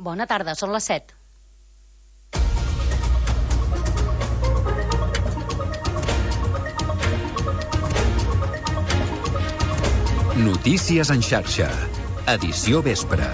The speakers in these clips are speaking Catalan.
Bona tarda, són les 7. Notícies en xarxa. Edició vespre.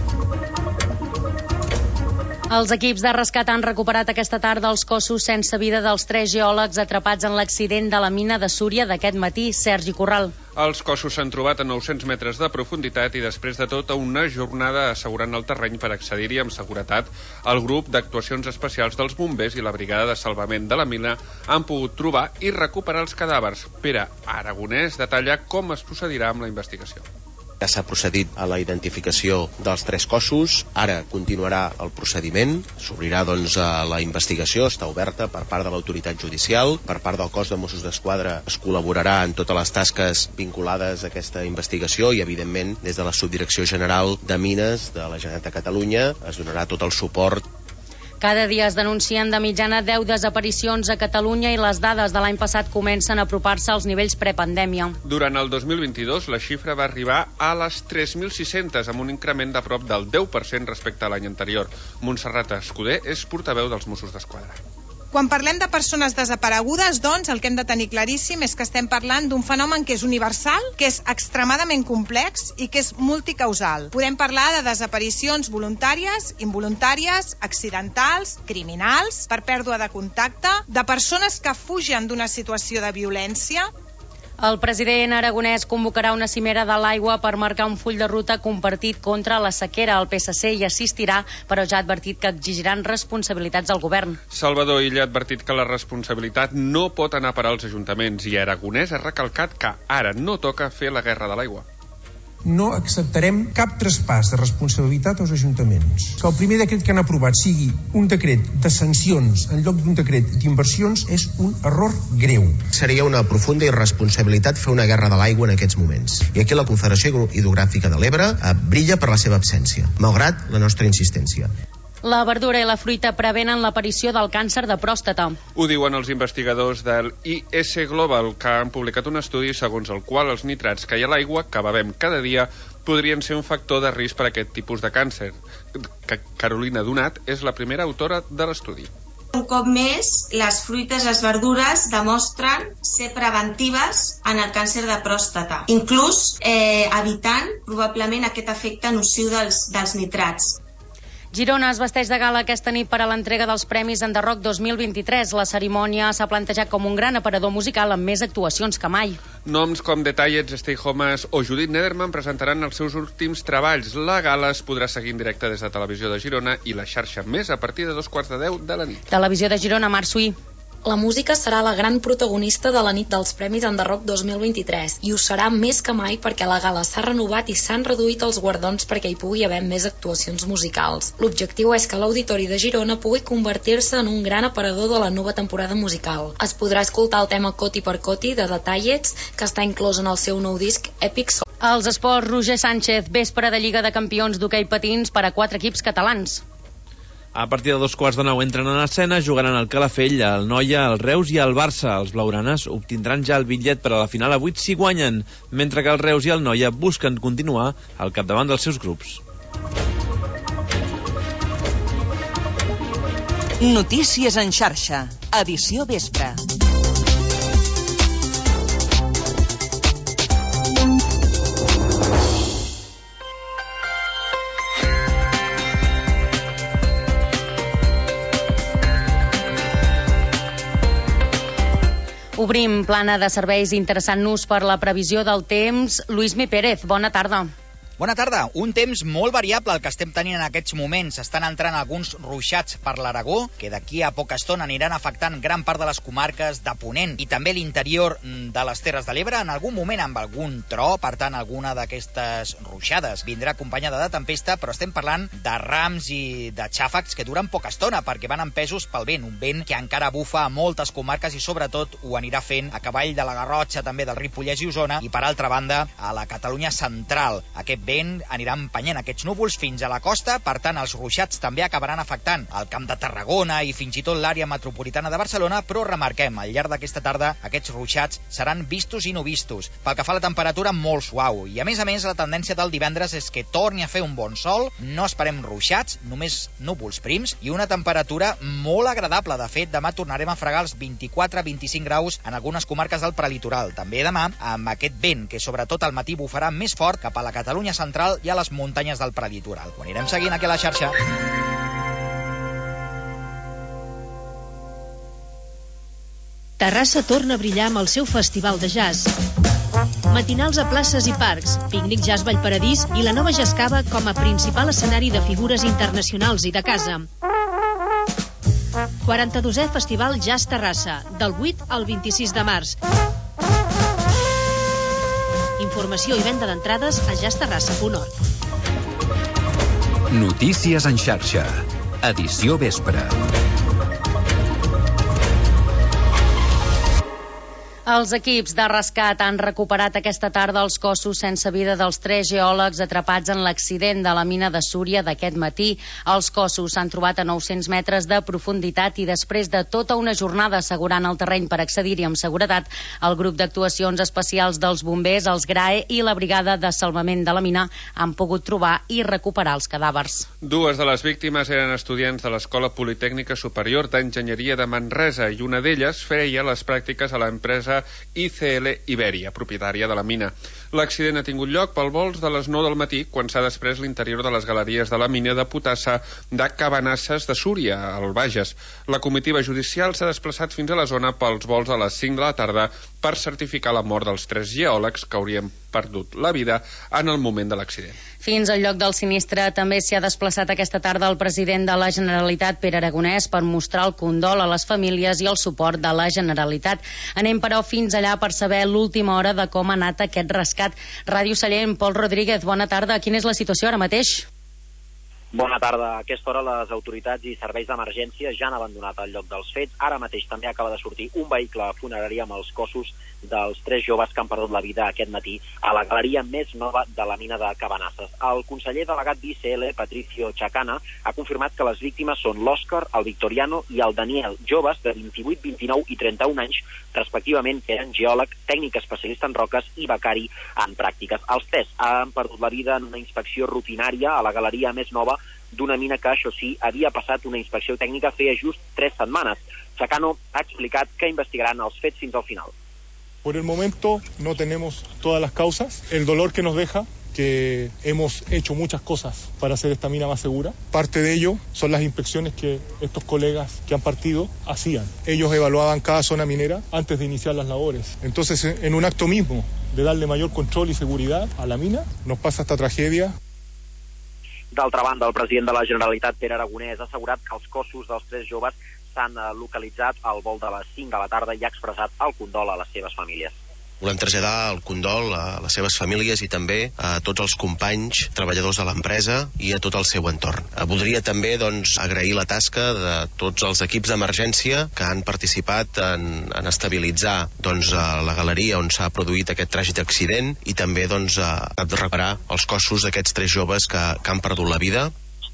Els equips de rescat han recuperat aquesta tarda els cossos sense vida dels 3 geòlegs atrapats en l'accident de la mina de Súria d'aquest matí. Sergi Corral. Els cossos s'han trobat a 900 metres de profunditat i després de tota una jornada assegurant el terreny per accedir-hi amb seguretat, el grup d'actuacions especials dels bombers i la brigada de salvament de la mina han pogut trobar i recuperar els cadàvers. Pere Aragonès detalla com es procedirà amb la investigació. Ja s'ha procedit a la identificació dels 3 cossos, ara continuarà el procediment, s'obrirà la investigació, està oberta per part de l'autoritat judicial, per part del cos de Mossos d'Esquadra es col·laborarà en totes les tasques vinculades a aquesta investigació i evidentment des de la Subdirecció General de Mines de la Generalitat de Catalunya es donarà tot el suport. Cada dia es denuncien de mitjana 10 desaparicions a Catalunya i les dades de l'any passat comencen a apropar-se als nivells prepandèmia. Durant el 2022, la xifra va arribar a les 3.600, amb un increment de prop del 10% respecte a l'any anterior. Montserrat Escudé és portaveu dels Mossos d'Esquadra. Quan parlem de persones desaparegudes, doncs, el que hem de tenir claríssim és que estem parlant d'un fenomen que és universal, que és extremadament complex i que és multicausal. Podem parlar de desaparicions voluntàries, involuntàries, accidentals, criminals, per pèrdua de contacte, de persones que fugen d'una situació de violència. El president aragonès convocarà una cimera de l'aigua per marcar un full de ruta compartit contra la sequera. El PSC hi assistirà, però ja ha advertit que exigiran responsabilitats al govern. Salvador Illa ha advertit que la responsabilitat no pot anar per als ajuntaments i Aragonès ha recalcat que ara no toca fer la guerra de l'aigua. No acceptarem cap traspàs de responsabilitat als ajuntaments. Que el primer decret que han aprovat sigui un decret de sancions en lloc d'un decret d'inversions és un error greu. Seria una profunda irresponsabilitat fer una guerra de l'aigua en aquests moments. I aquí la Confederació Hidrogràfica de l'Ebre brilla per la seva absència, malgrat la nostra insistència. La verdura i la fruita prevenen l'aparició del càncer de pròstata. Ho diuen els investigadors del IS Global, que han publicat un estudi segons el qual els nitrats que hi ha a l'aigua que bevem cada dia podrien ser un factor de risc per a aquest tipus de càncer. Carolina Donat és la primera autora de l'estudi. Un cop més, les fruites i les verdures demostren ser preventives en el càncer de pròstata, inclús evitant probablement aquest efecte nociu dels nitrats. Girona es vesteix de gala aquesta nit per a l'entrega dels Premis Enderroc 2023. La cerimònia s'ha plantejat com un gran aparador musical amb més actuacions que mai. Noms com The Tallets, Stay Homes o Judith Nederman presentaran els seus últims treballs. La gala es podrà seguir en directe des de Televisió de Girona i la xarxa Més a partir de 2:15 de la nit. Televisió de Girona, Marc Suí. La música serà la gran protagonista de la nit dels Premis Enderroc 2023 i ho serà més que mai perquè la gala s'ha renovat i s'han reduït els guardons perquè hi pugui haver més actuacions musicals. L'objectiu és que l'Auditori de Girona pugui convertir-se en un gran aparador de la nova temporada musical. Es podrà escoltar el tema Coti per Coti de The Tallets, que està inclòs en el seu nou disc Epic Soul. Als esports, Roger Sánchez, vespre de Lliga de Campions d'hoquei patins per a 4 equips catalans. A partir de 9:15 entren en escena, jugaran el Calafell, el Noia, el Reus i el Barça. Els blaugranes obtindran ja el bitllet per a la final a 8 si guanyen, mentre que el Reus i el Noia busquen continuar al capdavant dels seus grups. Notícies en xarxa, edició vespre. Obrim plana de serveis interessant-nos per la previsió del temps. Lluís Pérez, bona tarda. Bona tarda. Un temps molt variable el que estem tenint en aquests moments. Estan entrant alguns ruixats per l'Aragó, que d'aquí a poca estona aniran afectant gran part de les comarques de Ponent i també l'interior de les Terres de l'Ebre, en algun moment amb algun tro, per tant, alguna d'aquestes ruixades vindrà acompanyada de tempesta, però estem parlant de rams i de xàfecs que duren poca estona, perquè van empesos pel vent, un vent que encara bufa a moltes comarques i sobretot ho anirà fent a cavall de la Garrotxa, també del Ripollès i Osona, i per altra banda a la Catalunya central. Aquest Aquest vent anirà empenyent aquests núvols fins a la costa, per tant els ruixats també acabaran afectant el Camp de Tarragona i fins i tot l'àrea metropolitana de Barcelona, però remarquem, al llarg d'aquesta tarda aquests ruixats seran vistos i no vistos. Pel que fa a la temperatura, molt suau, i a més, la tendència del divendres és que torni a fer un bon sol, no esperem ruixats, només núvols prims i una temperatura molt agradable. De fet, demà tornarem a fregar els 24-25 graus en algunes comarques del prelitoral. També demà, amb aquest vent que sobretot al matí bufarà més fort cap a la Catalunya central i a les muntanyes del prelitoral. Ho anirem seguint aquí a la xarxa. Terrassa torna a brillar amb el seu festival de jazz. Matinals a places i parcs, pícnic Jazz Vallparadís i la nova Jazz Cava com a principal escenari de figures internacionals i de casa. 42è Festival Jazz Terrassa, del 8 al 26 de març. Informació i venda d'entrades a jazzterrassa.org. Notícies en xarxa. Edició vespre. Els equips de rescat han recuperat aquesta tarda els cossos sense vida dels 3 geòlegs atrapats en l'accident de la mina de Súria d'aquest matí. Els cossos s'han trobat a 900 metres de profunditat i després de tota una jornada assegurant el terreny per accedir-hi amb seguretat, el grup d'actuacions especials dels bombers, els GRAE i la brigada de salvament de la mina han pogut trobar i recuperar els cadàvers. 2 de les víctimes eren estudiants de l'Escola Politècnica Superior d'Enginyeria de Manresa i una d'elles feia les pràctiques a l'empresa ICL Iberia, propietària de la mina. L'accident ha tingut lloc pel vols de les 9 del matí, quan s'ha després l'interior de les galeries de la mina de potassa de Cabanasses de Súria, al Bages. La comitiva judicial s'ha desplaçat fins a la zona pels vols a les 5 de la tarda per certificar la mort dels 3 geòlegs que haurien perdut la vida en el moment de l'accident. Fins al lloc del sinistre també s'hi ha desplaçat aquesta tarda el president de la Generalitat, Pere Aragonès, per mostrar el condol a les famílies i el suport de la Generalitat. Anem, però, fins allà per saber l'última hora de com ha anat aquest rescat. Ràdio Sallent, Pol Rodríguez, bona tarda. Quina és la situació ara mateix? Bona tarda. A aquesta hora les autoritats i serveis d'emergència ja han abandonat el lloc dels fets. Ara mateix també acaba de sortir un vehicle funerari amb els cossos dels 3 joves que han perdut la vida aquest matí a la galeria més nova de la mina de Cabanasses. El conseller delegat d'ICL, Patricio Chacana, ha confirmat que les víctimes són l'Òscar, el Victoriano i el Daniel, joves de 28, 29 i 31 anys, respectivament, que eren geòleg, tècnic especialista en roques i becari en pràctiques. Els 3 han perdut la vida en una inspecció rutinària a la galeria més nova d'una mina que, això sí, havia passat una inspecció tècnica feia just 3 setmanes. Chacano ha explicat que investigaran els fets fins al final. Por el momento no tenemos todas las causas. El dolor que nos deja, que hemos hecho muchas cosas para hacer esta mina más segura. Parte de ello son las inspecciones que estos colegas que han partido hacían. Ellos evaluaban cada zona minera antes de iniciar las labores. Entonces, en un acto mismo de darle mayor control y seguridad a la mina, nos pasa esta tragedia. D'altra banda, el president de la Generalitat, Pere Aragonès, ha assegurat que els cossos dels 3 joves s'han localitzat al vol de les 5 de la tarda i ha expressat el condol a les seves famílies. Volem traslladar el condol a les seves famílies i també a tots els companys, treballadors de l'empresa i a tot el seu entorn. Voldria també agrair la tasca de tots els equips d'emergència que han participat en estabilitzar la galeria on s'ha produït aquest tràgic accident i també a reparar els cossos d'aquests 3 joves que han perdut la vida.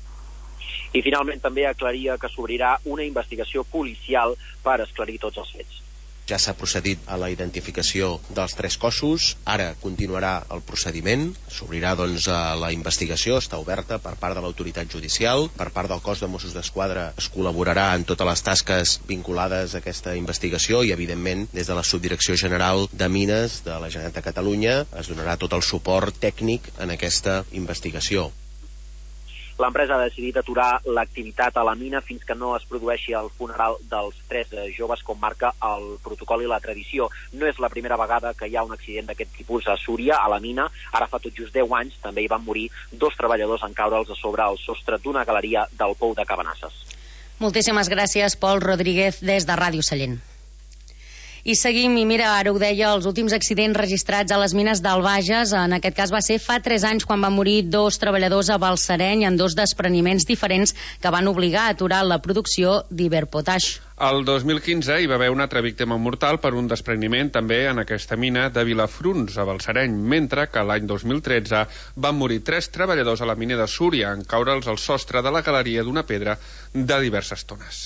I finalment també aclaria que s'obrirà una investigació policial per esclarir tots els fets. Ja s'ha procedit a la identificació dels 3 cossos, ara continuarà el procediment, s'obrirà la investigació, està oberta per part de l'autoritat judicial, per part del cos de Mossos d'Esquadra es col·laborarà en totes les tasques vinculades a aquesta investigació i evidentment des de la Subdirecció General de Mines de la Generalitat de Catalunya es donarà tot el suport tècnic en aquesta investigació. L'empresa ha decidit aturar l'activitat a la mina fins que no es produeixi el funeral dels 3 joves com marca el protocol i la tradició. No és la primera vegada que hi ha un accident d'aquest tipus a Súria, a la mina. Ara fa tot just 10 anys també hi van morir 2 treballadors en caure'ls a sobre el sostre d'una galeria del Pou de Cabanasses. Moltíssimes gràcies, Pol Rodríguez, des de Ràdio Sallent. I seguim, i mira, ara ho deia, els últims accidents registrats a les mines del Bages, en aquest cas va ser fa 3 anys quan van morir 2 treballadors a Balsareny en 2 despreniments diferents que van obligar a aturar la producció d'Iberpotash. El 2015 hi va haver una altra víctima mortal per un despreniment també en aquesta mina de Vilafruns, a Balsareny, mentre que l'any 2013 van morir 3 treballadors a la mina de Súria en caure'ls al sostre de la galeria d'una pedra de diverses tones.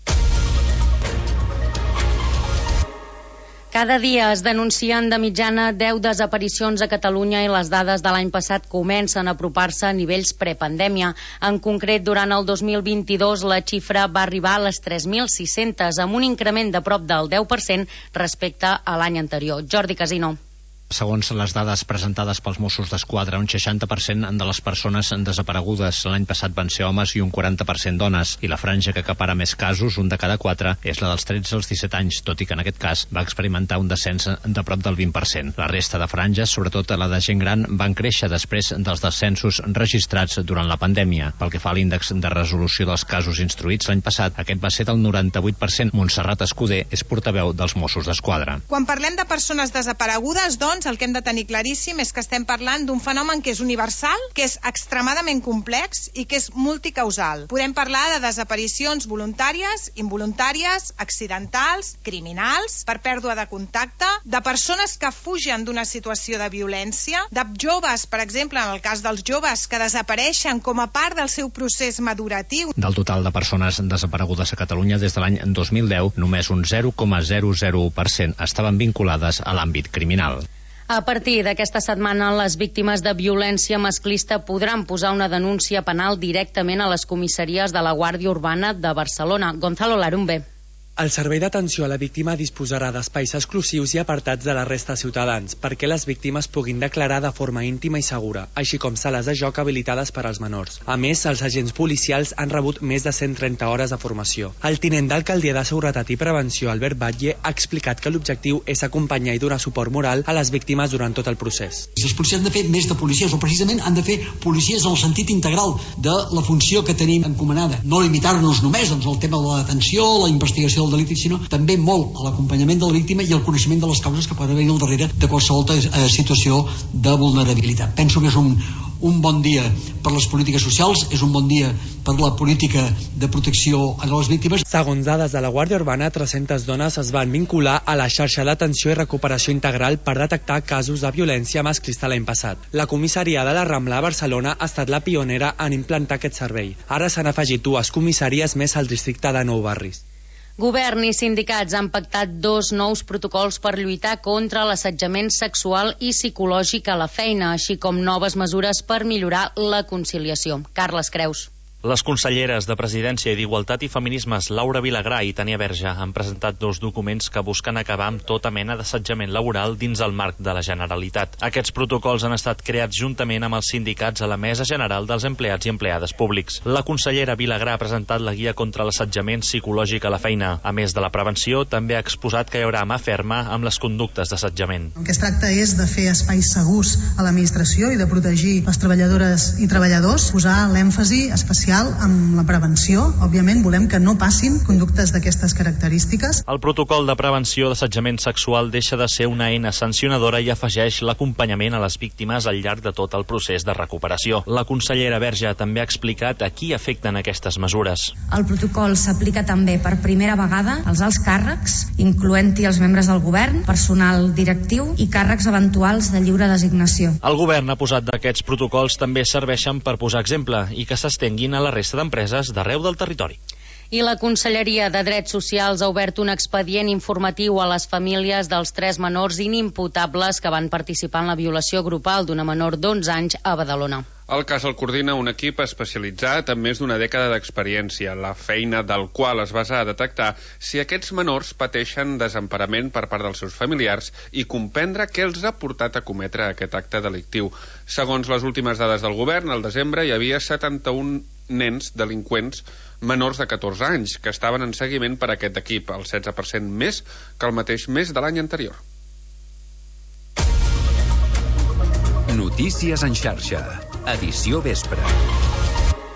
Cada dia es denuncien de mitjana 10 desaparicions a Catalunya i les dades de l'any passat comencen a apropar-se a nivells prepandèmia. En concret, durant el 2022 la xifra va arribar a les 3.600, amb un increment de prop del 10% respecte a l'any anterior. Jordi Casino. Segons les dades presentades pels Mossos d'Esquadra, un 60% de les persones desaparegudes l'any passat van ser homes i un 40% dones, i la franja que acapara més casos, un de cada 4, és la dels 13 als 17 anys, tot i que en aquest cas va experimentar un descens de prop del 20%. La resta de franges, sobretot la de gent gran, van créixer després dels descensos registrats durant la pandèmia. Pel que fa a l'índex de resolució dels casos instruïts l'any passat, aquest va ser del 98%. Montserrat Escuder és portaveu dels Mossos d'Esquadra. Quan parlem de persones desaparegudes, doncs, el que hem de tenir claríssim és que estem parlant d'un fenomen que és universal, que és extremadament complex i que és multicausal. Podem parlar de desaparicions voluntàries, involuntàries, accidentals, criminals, per pèrdua de contacte, de persones que fugen d'una situació de violència, de joves, per exemple, en el cas dels joves, que desapareixen com a part del seu procés maduratiu. Del total de persones desaparegudes a Catalunya des de l'any 2010, només un 0,00% estaven vinculades a l'àmbit criminal. A partir d'aquesta setmana, les víctimes de violència masclista podran posar una denúncia penal directament a les comissaries de la Guàrdia Urbana de Barcelona. Gonzalo Larumbe. El Servei d'Atenció a la Víctima disposarà d'espais exclusius i apartats de la resta de ciutadans perquè les víctimes puguin declarar de forma íntima i segura, així com sales de joc habilitades per als menors. A més, els agents policials han rebut més de 130 hores de formació. El tinent d'alcaldia de Seguretat i Prevenció, Albert Batlle, ha explicat que l'objectiu és acompanyar i donar suport moral a les víctimes durant tot el procés. Els policies han de fer més de policies, o precisament han de fer policies en el sentit integral de la funció que tenim encomanada. No limitar-nos només al tema de la detenció, la investigació del delicte, sinó també molt a l'acompanyament de la víctima i al coneixement de les causes que poden haver al darrere de qualsevol situació de vulnerabilitat. Penso que és un bon dia per les polítiques socials, és un bon dia per la política de protecció a les víctimes. Segons dades de la Guàrdia Urbana, 300 dones es van vincular a la xarxa d'atenció i recuperació integral per detectar casos de violència masclista l'any passat. La comissaria de la Rambla a Barcelona ha estat la pionera en implantar aquest servei. Ara s'han afegit 2 comissaries més al districte de Nou Barris. Govern i sindicats han pactat 2 nous protocols per lluitar contra l'assetjament sexual i psicològic a la feina, així com noves mesures per millorar la conciliació. Carles Creus. Les conselleres de Presidència i d'Igualtat i Feminismes, Laura Vilagrà i Tània Verge, han presentat 2 documents que busquen acabar amb tota mena d'assetjament laboral dins el marc de la Generalitat. Aquests protocols han estat creats juntament amb els sindicats a la Mesa General dels Empleats i Empleades Públics. La consellera Vilagrà ha presentat la guia contra l'assetjament psicològic a la feina. A més de la prevenció, també ha exposat que hi haurà mà ferma amb les conductes d'assetjament. El que es tracta és de fer espais segurs a l'administració i de protegir les treballadores i treballadors, posar l'èmfasi especial amb la prevenció. Òbviament volem que no passin conductes d'aquestes característiques. El protocol de prevenció d'assetjament sexual deixa de ser una eina sancionadora i afegeix l'acompanyament a les víctimes al llarg de tot el procés de recuperació. La consellera Verge també ha explicat a qui afecten aquestes mesures. El protocol s'aplica també per primera vegada als alts càrrecs, incloent-hi els membres del govern, personal directiu i càrrecs eventuals de lliure designació. El govern ha posat d'aquests protocols també serveixen per posar exemple i que s'estenguin a la resta d'empreses d'arreu del territori. I la Conselleria de Drets Socials ha obert un expedient informatiu a les famílies dels 3 menors inimputables que van participar en la violació grupal d'una menor d'11 anys a Badalona. El cas el coordina un equip especialitzat amb més d'una dècada d'experiència, la feina del qual es basa a detectar si aquests menors pateixen desemparament per part dels seus familiars i comprendre què els ha portat a cometre aquest acte delictiu. Segons les últimes dades del govern, al desembre hi havia 71 nens delinqüents menors de 14 anys que estaven en seguiment per aquest equip, el 16% més que el mateix mes de l'any anterior. Notícies en xarxa, edició vespre.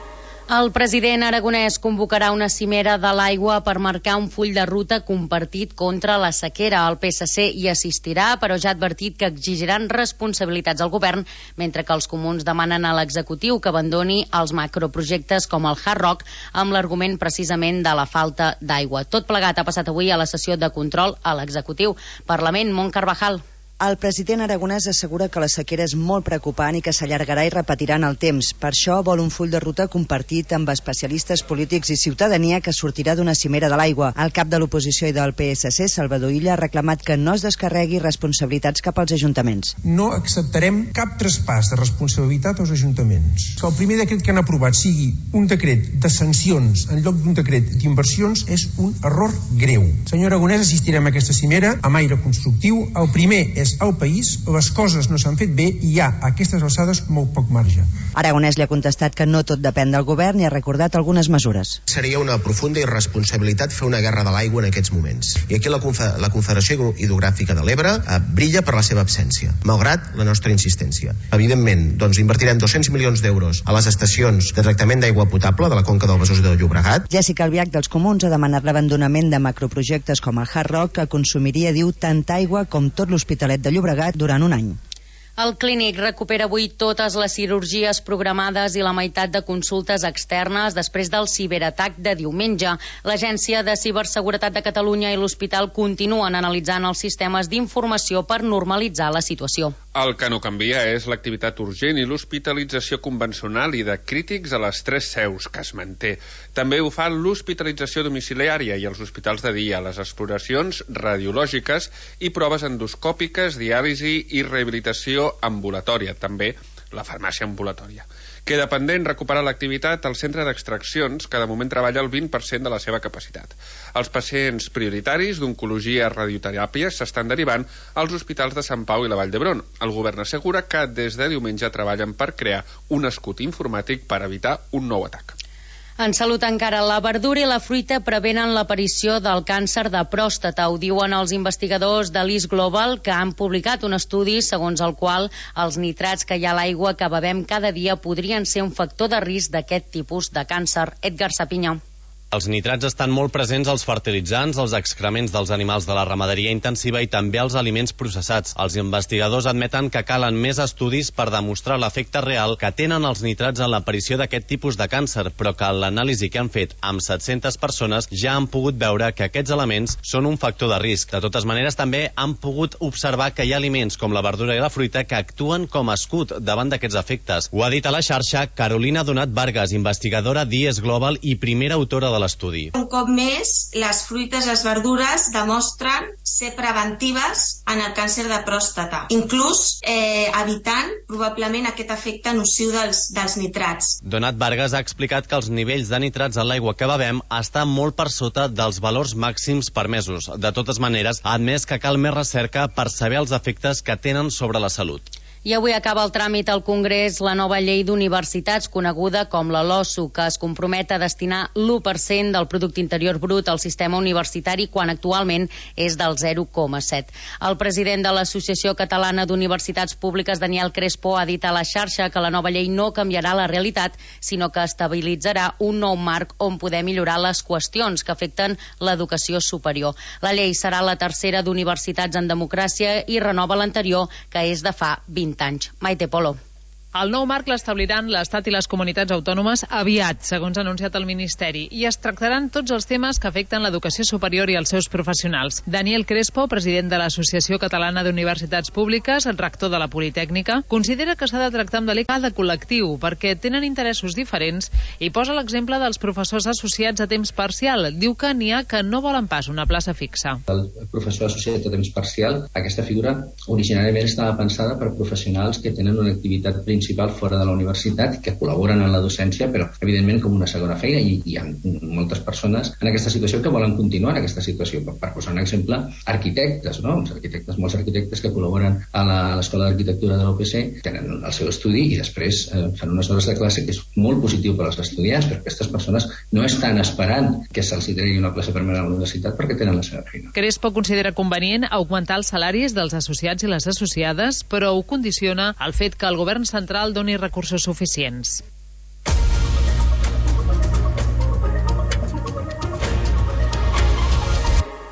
El president aragonès convocarà una cimera de l'aigua per marcar un full de ruta compartit contra la sequera. El PSC hi assistirà, però ja ha advertit que exigiran responsabilitats al govern, mentre que els comuns demanen a l'executiu que abandoni els macroprojectes com el Hard Rock amb l'argument precisament de la falta d'aigua. Tot plegat ha passat avui a la sessió de control a l'executiu. Parlament, Mont Carvajal. El president aragonès assegura que la sequera és molt preocupant i que s'allargarà i repetirà en el temps. Per això vol un full de ruta compartit amb especialistes polítics i ciutadania que sortirà d'una cimera de l'aigua. El cap de l'oposició i del PSC, Salvador Illa, ha reclamat que no es descarregui responsabilitats cap als ajuntaments. No acceptarem cap traspàs de responsabilitat als ajuntaments. Que el primer decret que han aprovat sigui un decret de sancions en lloc d'un decret d'inversions és un error greu. Senyor Aragonès, assistirem a aquesta cimera amb aire constructiu. El primer és al país, les coses no s'han fet bé i hi ha a aquestes alçades molt poc marge. Aragonès li ha contestat que no tot depèn del govern i ha recordat algunes mesures. Seria una profunda irresponsabilitat fer una guerra de l'aigua en aquests moments. I aquí la Confederació Hidrogràfica de l'Ebre brilla per la seva absència, malgrat la nostra insistència. Evidentment, invertirem 200 milions d'euros a les estacions de tractament d'aigua potable de la conca del Besòs i del Llobregat. Jessica Albiach dels Comuns ha demanat l'abandonament de macroprojectes com el Hard Rock, que consumiria, diu, tanta aigua com tot l'Hospitalet de Llobregat durant un any. El Clínic recupera avui totes les cirurgies programades i la meitat de consultes externes després del ciberatac de diumenge. L'Agència de Ciberseguretat de Catalunya i l'Hospital continuen analitzant els sistemes d'informació per normalitzar la situació. El que no canvia és l'activitat urgent i l'hospitalització convencional i de crítics a les 3 seus, que es manté. També ho fa l'hospitalització domiciliària i els hospitals de dia, les exploracions radiològiques i proves endoscòpiques, diàlisi i rehabilitació ambulatòria, també la farmàcia ambulatòria. Queda pendent recuperar l'activitat al centre d'extraccions, que de moment treballa el 20% de la seva capacitat. Els pacients prioritaris d'oncologia i radioteràpia s'estan derivant als hospitals de Sant Pau i la Vall d'Hebron. El govern assegura que des de diumenge treballen per crear un escut informàtic per evitar un nou atac. En salut encara, la verdura i la fruita prevenen l'aparició del càncer de pròstata. Ho diuen els investigadors de l'East Global, que han publicat un estudi segons el qual els nitrats que hi ha a l'aigua que bevem cada dia podrien ser un factor de risc d'aquest tipus de càncer. Edgar Sapinyó. Els nitrats estan molt presents als fertilitzants, als excrements dels animals de la ramaderia intensiva i també als aliments processats. Els investigadors admeten que calen més estudis per demostrar l'efecte real que tenen els nitrats en l'aparició d'aquest tipus de càncer, però que en l'anàlisi que han fet amb 700 persones ja han pogut veure que aquests elements són un factor de risc. De totes maneres, també han pogut observar que hi ha aliments com la verdura i la fruita que actuen com a escut davant d'aquests efectes. Ho ha dit a la xarxa Carolina Donat Vargas, investigadora d'IES Global i primera autora de l'estudi. Un cop més, les fruites i les verdures demostren ser preventives en el càncer de pròstata, inclús evitant probablement aquest efecte nociu dels nitrats. Donat Vargas ha explicat que els nivells de nitrats en l'aigua que bevem estan molt per sota dels valors màxims permesos. De totes maneres, ha admès que cal més recerca per saber els efectes que tenen sobre la salut. I avui acaba el tràmit al Congrés la nova llei d'universitats, coneguda com la LOSU, que es compromet a destinar l'1% del producte interior brut al sistema universitari, quan actualment és del 0,7. El president de l'Associació Catalana d'Universitats Públiques, Daniel Crespo, ha dit a la xarxa que la nova llei no canviarà la realitat, sinó que estabilitzarà un nou marc on poder millorar les qüestions que afecten l'educació superior. La llei serà la tercera d'universitats en democràcia i renova l'anterior, que és de fa 20 anys. Maite Polo. El nou marc l'establiran l'Estat i les comunitats autònomes aviat, segons ha anunciat el Ministeri, i es tractaran tots els temes que afecten l'educació superior i els seus professionals. Daniel Crespo, president de l'Associació Catalana d'Universitats Públiques, rector de la Politècnica, considera que s'ha de tractar amb delicat de col·lectiu perquè tenen interessos diferents i posa l'exemple dels professors associats a temps parcial. Diu que n'hi ha que no volen pas una plaça fixa. El professor associat a temps parcial, aquesta figura originàriament estava pensada per professionals que tenen una activitat principal fora de la universitat, que col·laboren en la docència, però evidentment com una segona feina, i hi ha moltes persones en aquesta situació que volen continuar en aquesta situació. Per posar un exemple, arquitectes, no? Molts arquitectes que col·laboren a l'Escola d'Arquitectura de l'UPC tenen el seu estudi i després fan unes hores de classe, que és molt positiu per als estudiants, perquè aquestes persones no estan esperant que se'ls tregui una plaça permanent a la universitat perquè tenen la seva feina. Crespo considera convenient augmentar els salaris dels associats i les associades, però ho condiciona al fet que el govern central doni recursos suficients.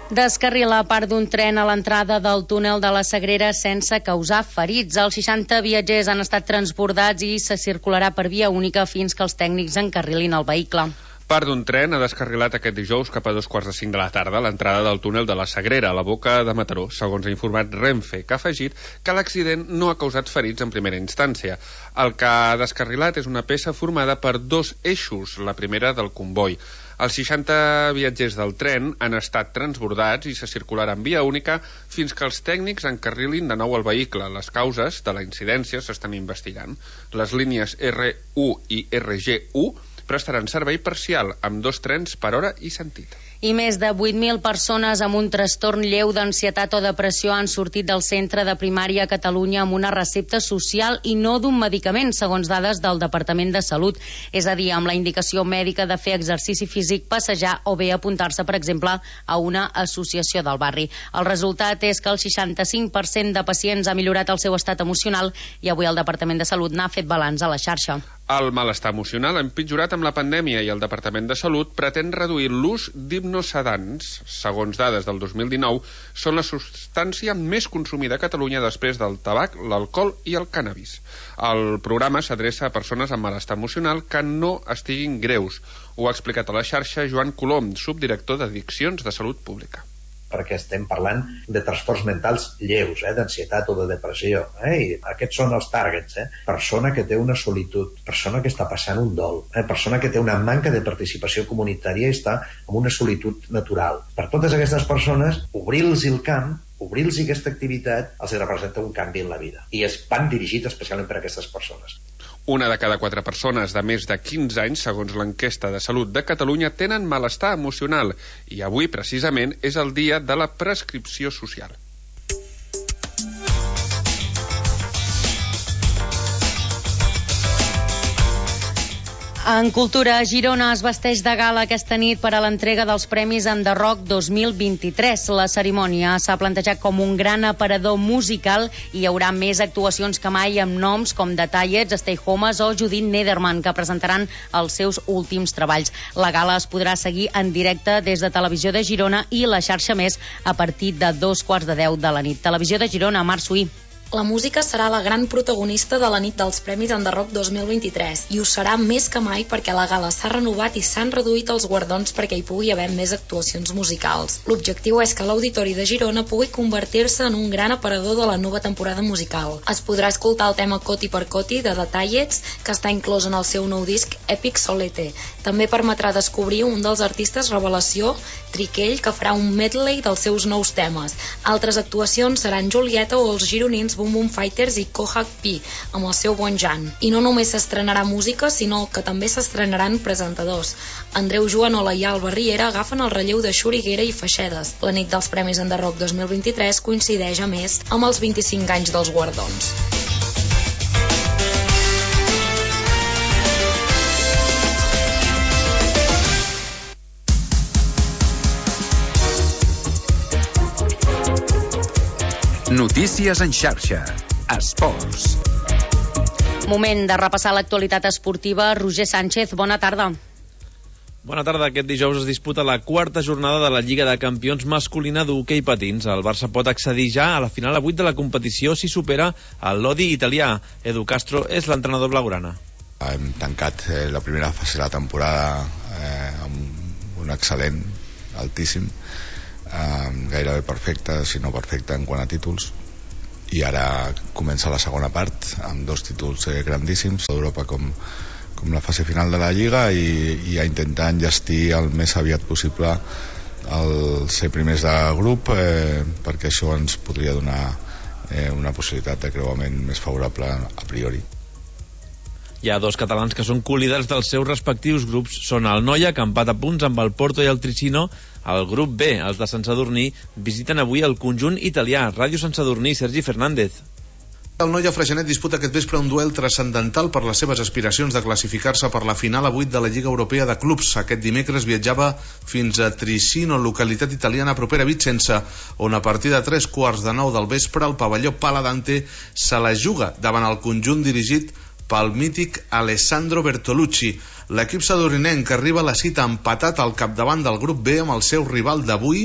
Descarrila part d'un tren a l'entrada del túnel de la Sagrera sense causar ferits. Els 60 viatgers han estat transbordats i se circularà per via única fins que els tècnics encarrilin el vehicle. Part d'un tren ha descarrilat aquest dijous cap a 2:45 de la tarda a l'entrada del túnel de la Sagrera, a la Boca de Mataró, segons ha informat Renfe, que ha afegit que l'accident no ha causat ferits en primera instància. El que ha descarrilat és una peça formada per dos eixos, la primera del comboi. Els 60 viatgers del tren han estat transbordats i se circularà en via única fins que els tècnics encarrilin de nou el vehicle. Les causes de la incidència s'estan investigant. Les línies R1 i RG1 prestaran servei parcial amb 2 trens per hora i sentit. I més de 8.000 persones amb un trastorn lleu d'ansietat o depressió han sortit del centre de primària a Catalunya amb una recepta social i no d'un medicament, segons dades del Departament de Salut. És a dir, amb la indicació mèdica de fer exercici físic, passejar o bé apuntar-se, per exemple, a una associació del barri. El resultat és que el 65% de pacients ha millorat el seu estat emocional i avui el Departament de Salut n'ha fet balanç a la xarxa. El malestar emocional ha empitjorat amb la pandèmia i el Departament de Salut pretén reduir l'ús d'hipnosedants. Segons dades del 2019, són la substància més consumida a Catalunya després del tabac, l'alcohol i el cànnabis. El programa s'adreça a persones amb malestar emocional que no estiguin greus. Ho ha explicat a la xarxa Joan Colom, subdirector d'Addiccions de Salut Pública. Perquè estem parlant de trastorns mentals lleus, d'ansietat o de depressió. I aquests són els targets. Persona que té una solitud, persona que està passant un dol, persona que té una manca de participació comunitària i està en una solitud natural. Per totes aquestes persones, obrir-los el camp, obrir-los aquesta activitat, els representa un canvi en la vida. I es van dirigits especialment per a aquestes persones. Una de cada 4 persones de més de 15 anys, segons l'enquesta de Salut de Catalunya, tenen malestar emocional i avui, precisament, és el dia de la prescripció social. En cultura, Girona es vesteix de gala aquesta nit per a l'entrega dels Premis Enderrock 2023. La cerimònia s'ha plantejat com un gran aparador musical i hi haurà més actuacions que mai amb noms com The Tallets, Stay Homes o Judith Nederman, que presentaran els seus últims treballs. La gala es podrà seguir en directe des de Televisió de Girona i la xarxa Més a partir de 2:15 de la nit. Televisió de Girona, Mar Suí. La música serà la gran protagonista de la nit dels Premis Enderrock 2023 i ho serà més que mai perquè la gala s'ha renovat i s'han reduït els guardons perquè hi pugui haver més actuacions musicals. L'objectiu és que l'Auditori de Girona pugui convertir-se en un gran aparador de la nova temporada musical. Es podrà escoltar el tema Coti per Coti de The Tallets, que està inclòs en el seu nou disc Epic Solete. També permetrà descobrir un dels artistes revelació, Triquell, que farà un medley dels seus nous temes. Altres actuacions seran Julieta o els gironins Boom Boom Fighters i Kohak Pi, amb el seu bon Jan. I no només s'estrenarà música, sinó que també s'estrenaran presentadors. Andreu Joanola i Alba Riera agafen el relleu de Xuriguera i Feixedes. La nit dels Premis Enderrock 2023 coincideix, a més, amb els 25 anys dels guardons. Notícies en xarxa. Esports. Moment de repassar l'actualitat esportiva. Roger Sánchez, bona tarda. Bona tarda. Aquest dijous es disputa la 4ª jornada de la Lliga de Campions masculina d'hoquei patins. El Barça pot accedir ja a la final a 8 de la competició si supera el Lodi italià. Edu Castro és l'entrenador blaugrana. Hem tancat la primera fase de la temporada amb un excel·lent, altíssim, gairebé perfecte, si no perfecte en quant a títols, i ara comença la segona part amb 2 títols grandíssims d'Europa com la fase final de la Lliga i a intentar enllestir el més aviat possible el ser primers de grup, perquè això ens podria donar una possibilitat de creuament més favorable a priori. Hi ha 2 catalans que són co-líders dels seus respectius grups. Són el Noia, que empat a punts amb el Porto i el Ticino. El grup B, els de Sant Sadurní, visiten avui el conjunt italià. Ràdio Sant Sadurní, Sergi Fernández. El Noia Freixenet disputa aquest vespre un duel transcendental per les seves aspiracions de classificar-se per la final a 8 de la Lliga Europea de Clubs. Aquest dimecres viatjava fins a Tricino, localitat italiana propera a Vicenza, on a partir de 3:15 del vespre el pavelló Paladante se la juga davant el conjunt dirigit pel mític Alessandro Bertolucci. L'equip sadurinenc arriba a la cita empatat al capdavant del grup B amb el seu rival d'avui,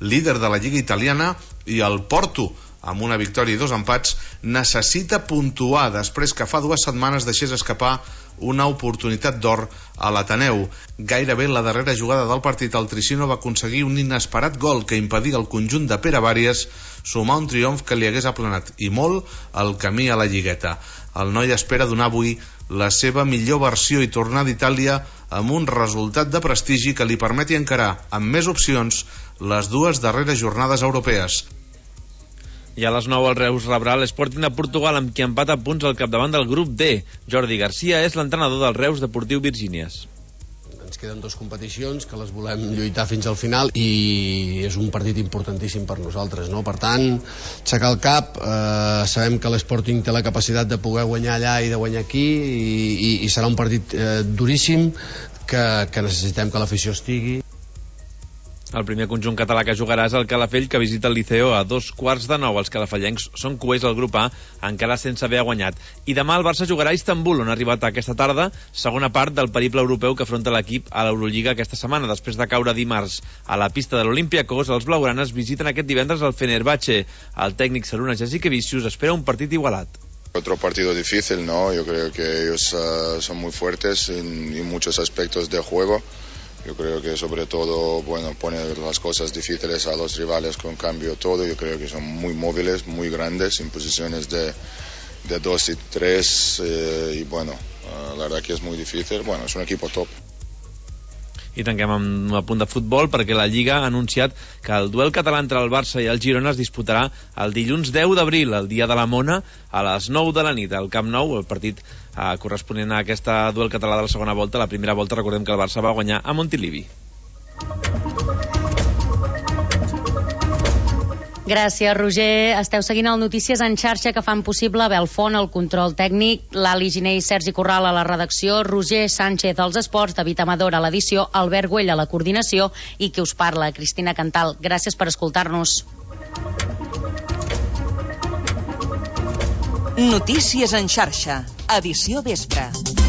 líder de la Lliga italiana, i el Porto, amb una victòria i 2 empats, necessita puntuar després que fa 2 setmanes deixés escapar una oportunitat d'or a l'Ateneu. Gairebé la darrera jugada del partit, el Tricino va aconseguir un inesperat gol que impedia al conjunt de Pere Vàries sumar un triomf que li hagués aplanat i molt el camí a la lligueta. El noi espera donar avui la seva millor versió i tornar d'Itàlia amb un resultat de prestigi que li permeti encarar amb més opcions les 2 darreres jornades europees. I a les 9 el Reus rebrà l'Sporting de Portugal, amb qui empata punts al capdavant del grup D. Jordi Garcia és l'entrenador del Reus Deportiu Virgínies. Ens queden 2 competicions que les volem lluitar fins al final i és un partit importantíssim per nosaltres, no? Per tant, aixecar el cap, sabem que l'Sporting té la capacitat de poder guanyar allà i de guanyar aquí i serà un partit duríssim que necessitem que l'afició estigui. El primer conjunt català que jugarà és el Calafell, que visita el Liceo a 8:45. Els calafellencs són cuers al grup A, encara sense haver guanyat. I demà el Barça jugarà a Istanbul, on ha arribat aquesta tarda, segona part del periple europeu que afronta l'equip a l'Eurolliga aquesta setmana. Després de caure dimarts a la pista de l'Olympiacos, els blaugranes visiten aquest divendres el Fenerbahce. El tècnic Saruna Jasikevičius espera un partit igualat. Otro partido difícil, ¿no? Yo creo que ellos son muy fuertes en muchos aspectos del juego. Yo creo que sobre todo, bueno, poner las cosas difíciles a los rivales con cambio todo. Yo creo que son muy móviles, muy grandes, en posiciones de 2 y 3. Y bueno, la verdad que es muy difícil. Bueno, es un equipo top. I tanquem amb un punt de futbol, perquè la Lliga ha anunciat que el duel català entre el Barça i el Girona es disputarà el dilluns 10 d'abril, el dia de la Mona, a les 9 de la nit, al Camp Nou, el partit corresponent a aquesta duel català de la segona volta. La primera volta, recordem que el Barça va guanyar a Montilivi. Gràcies, Roger. Esteu seguint el Notícies en xarxa, que fan possible Belfont, el control tècnic, l'Ali Giner i Sergi Corral a la redacció, Roger Sánchez als esports, David Amador a l'edició, Albert Güell a la coordinació i qui us parla, Cristina Cantal. Gràcies per escoltar-nos. Notícies en xarxa, edició vespre.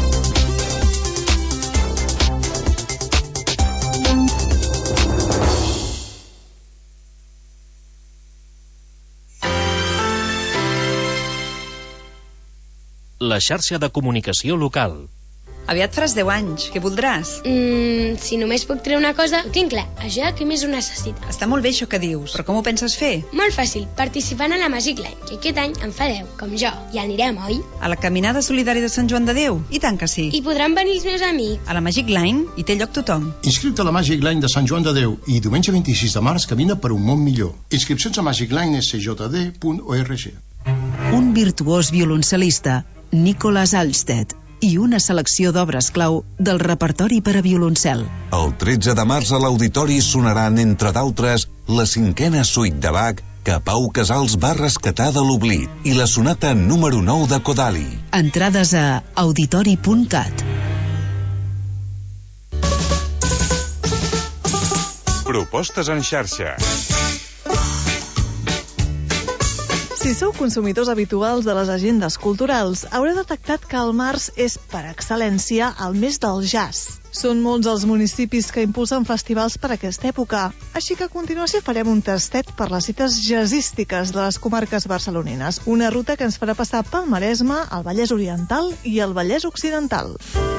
La xarxa de comunicació local. Aviat faràs 10 anys. Què voldràs? Si només puc treure una cosa, ho tinc clar. Això qui més ho necessita. Està molt bé això que dius, però com ho penses fer? Molt fàcil, participant a la Magic Line, que aquest any en fa 10, com jo. I anirem, oi? A la caminada solidària de Sant Joan de Déu? I tant que sí. I podran venir els meus amics. A la Magic Line hi té lloc tothom. Inscriu-te a la Magic Line de Sant Joan de Déu i diumenge 26 de març camina per un món millor. Inscripcions a magiclinescjd.org. Un virtuós violoncel·lista, Nicholas Alstedt, i una selecció d'obres clau del repertori per a violoncel. El 13 de març a l'Auditori sonaran, entre d'altres, la 5a suite de Bach que Pau Casals va rescatar de l'oblit i la sonata número 9 de Kodali. Entrades a auditori.cat. Propostes en xarxa. Si sou consumidors habituals de les agendes culturals, haureu detectat que el març és, per excel·lència, el mes del jazz. Són molts els municipis que impulsen festivals per aquesta època, així que a continuació farem un tastet per les cites jazzístiques de les comarques barcelonines, una ruta que ens farà passar pel Maresme, el Vallès Oriental i el Vallès Occidental.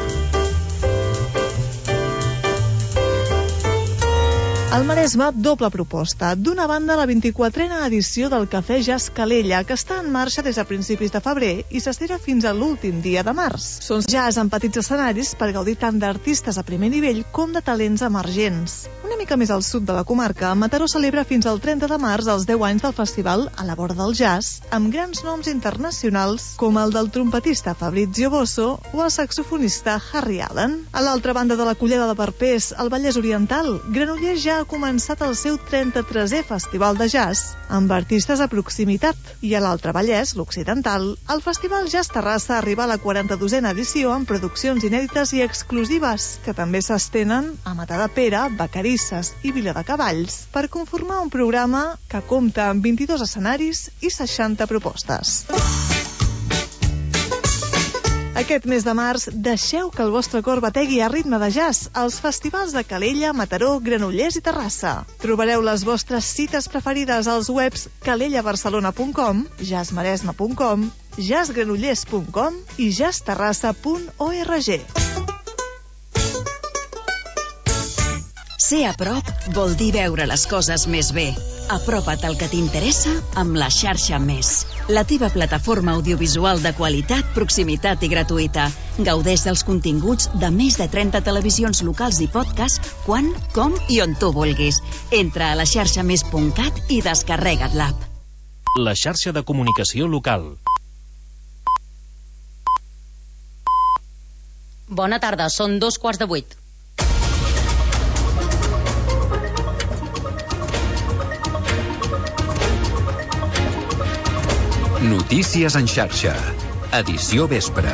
Al Maresme, doble proposta. D'una banda, la 24a edició del Cafè Jazz Calella, que està en marxa des de principis de febrer i s'estira fins a l'últim dia de març. Són jazz en petits escenaris per gaudir tant d'artistes a primer nivell com de talents emergents. Una mica més al sud de la comarca, Mataró celebra fins al 30 de març els 10 anys del festival a la vora del jazz, amb grans noms internacionals com el del trompetista Fabrizio Bosso o el saxofonista Harry Allen. A l'altra banda de la Collada de Perpès, al Vallès Oriental, Granollers ja ha començat el seu 33è festival de jazz, amb artistes a proximitat. I a l'altre Vallès, l'Occidental, el Festival Jazz Terrassa arriba a la 42a edició amb produccions inèdites i exclusives, que també s'estenen a Matadepera, Vacarisses i Viladecavalls, per conformar un programa que compta amb 22 escenaris i 60 propostes. Aquest mes de març, deixeu que el vostre cor bategui a ritme de jazz als festivals de Calella, Mataró, Granollers i Terrassa. Trobareu les vostres cites preferides als webs calellabarcelona.com, jazzmaresma.com, jazzgranollers.com i jazzterrassa.org. Ser a prop vol dir veure les coses més bé. Apropa't al que t'interessa amb la xarxa Més. La teva plataforma audiovisual de qualitat, proximitat i gratuïta. Gaudeix dels continguts de més de 30 televisions locals i podcast quan, com i on tu vulguis. Entra a laxarxamés.cat i descarrega't l'app. La xarxa de comunicació local. Bona tarda, són 7:45. Notícies en xarxa. Edició vespre.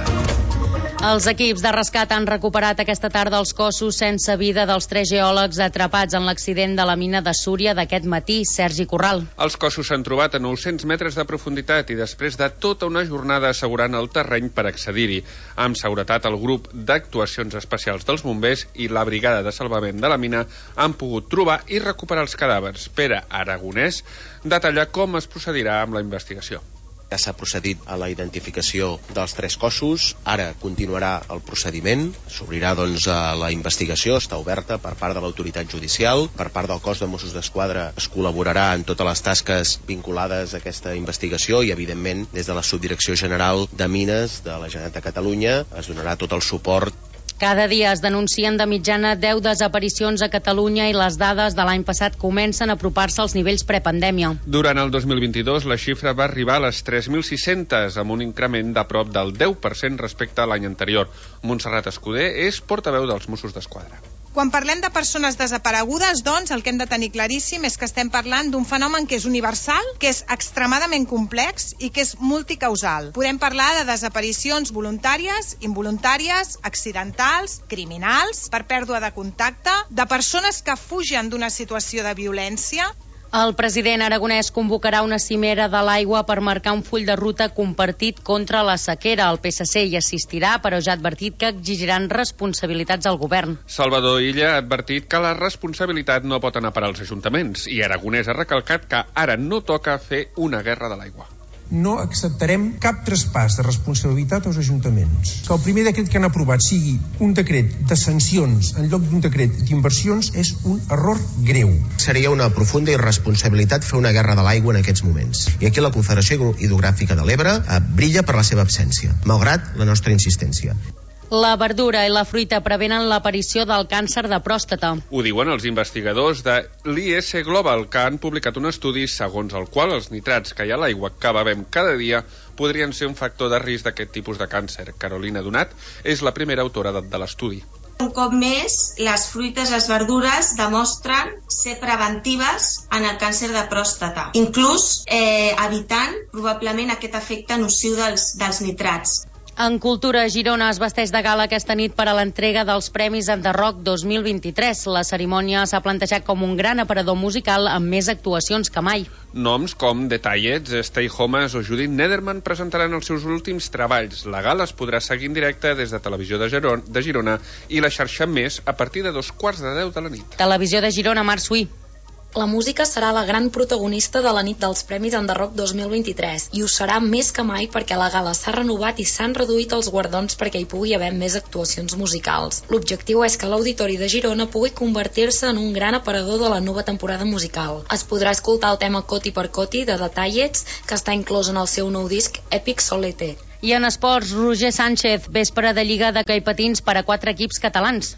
Els equips de rescat han recuperat aquesta tarda els cossos sense vida dels 3 geòlegs atrapats en l'accident de la mina de Súria d'aquest matí. Sergi Corral. Els cossos s'han trobat a 900 metres de profunditat i després de tota una jornada assegurant el terreny per accedir-hi. Amb seguretat, el grup d'actuacions especials dels bombers i la brigada de salvament de la mina han pogut trobar i recuperar els cadàvers. Pere Aragonès detalla com es procedirà amb la investigació. Ja s'ha procedit a la identificació dels 3 cossos, ara continuarà el procediment, s'obrirà la investigació, està oberta per part de l'autoritat judicial, per part del cos de Mossos d'Esquadra es col·laborarà en totes les tasques vinculades a aquesta investigació i, evidentment, des de la Subdirecció General de Mines de la Generalitat de Catalunya es donarà tot el suport. Cada dia es denuncien de mitjana 10 desaparicions a Catalunya i les dades de l'any passat comencen a apropar-se als nivells prepandèmia. Durant el 2022 la xifra va arribar a les 3.600, amb un increment de prop del 10% respecte a l'any anterior. Montserrat Escudé és portaveu dels Mossos d'Esquadra. Quan parlem de persones desaparegudes, doncs, el que hem de tenir claríssim és que estem parlant d'un fenomen que és universal, que és extremadament complex i que és multicausal. Podem parlar de desaparicions voluntàries, involuntàries, accidentals, criminals, per pèrdua de contacte, de persones que fugen d'una situació de violència. El president aragonès convocarà una cimera de l'aigua per marcar un full de ruta compartit contra la sequera. El PSC hi assistirà, però ja ha advertit que exigiran responsabilitats al govern. Salvador Illa ha advertit que la responsabilitat no pot anar per als ajuntaments i Aragonès ha recalcat que ara no toca fer una guerra de l'aigua. No acceptarem cap traspàs de responsabilitat als ajuntaments. Que el primer decret que han aprovat sigui un decret de sancions en lloc d'un decret d'inversions és un error greu. Seria una profunda irresponsabilitat fer una guerra de l'aigua en aquests moments. I aquí la Confederació Hidrogràfica de l'Ebre brilla per la seva absència, malgrat la nostra insistència. La verdura i la fruita prevenen l'aparició del càncer de pròstata. Ho diuen els investigadors de l'IS Global, que han publicat un estudi segons el qual els nitrats que hi ha a l'aigua que bevem cada dia podrien ser un factor de risc d'aquest tipus de càncer. Carolina Donat és la primera autora de l'estudi. Un cop més, les fruites i les verdures demostren ser preventives en el càncer de pròstata, inclús evitant probablement aquest efecte nociu dels nitrats. En cultura, Girona es vesteix de gala aquesta nit per a l'entrega dels Premis Enderrock 2023. La cerimònia s'ha plantejat com un gran aparador musical amb més actuacions que mai. Noms com The Tallets, Stay Homes o Judith Nederman presentaran els seus últims treballs. La gala es podrà seguir en directe des de Televisió de Girona i la xarxa Més a partir de 9:45 de la nit. Televisió de Girona, Marc Suí. La música serà la gran protagonista de la nit dels Premis Enderrock 2023 i ho serà més que mai perquè la gala s'ha renovat i s'han reduït els guardons perquè hi pugui haver més actuacions musicals. L'objectiu és que l'Auditori de Girona pugui convertir-se en un gran aparador de la nova temporada musical. Es podrà escoltar el tema Coti per Coti de The Tallets, que està inclòs en el seu nou disc Epic Solete. I en esports, Roger Sánchez, vespre de Lliga d'hoquei patins per a 4 equips catalans.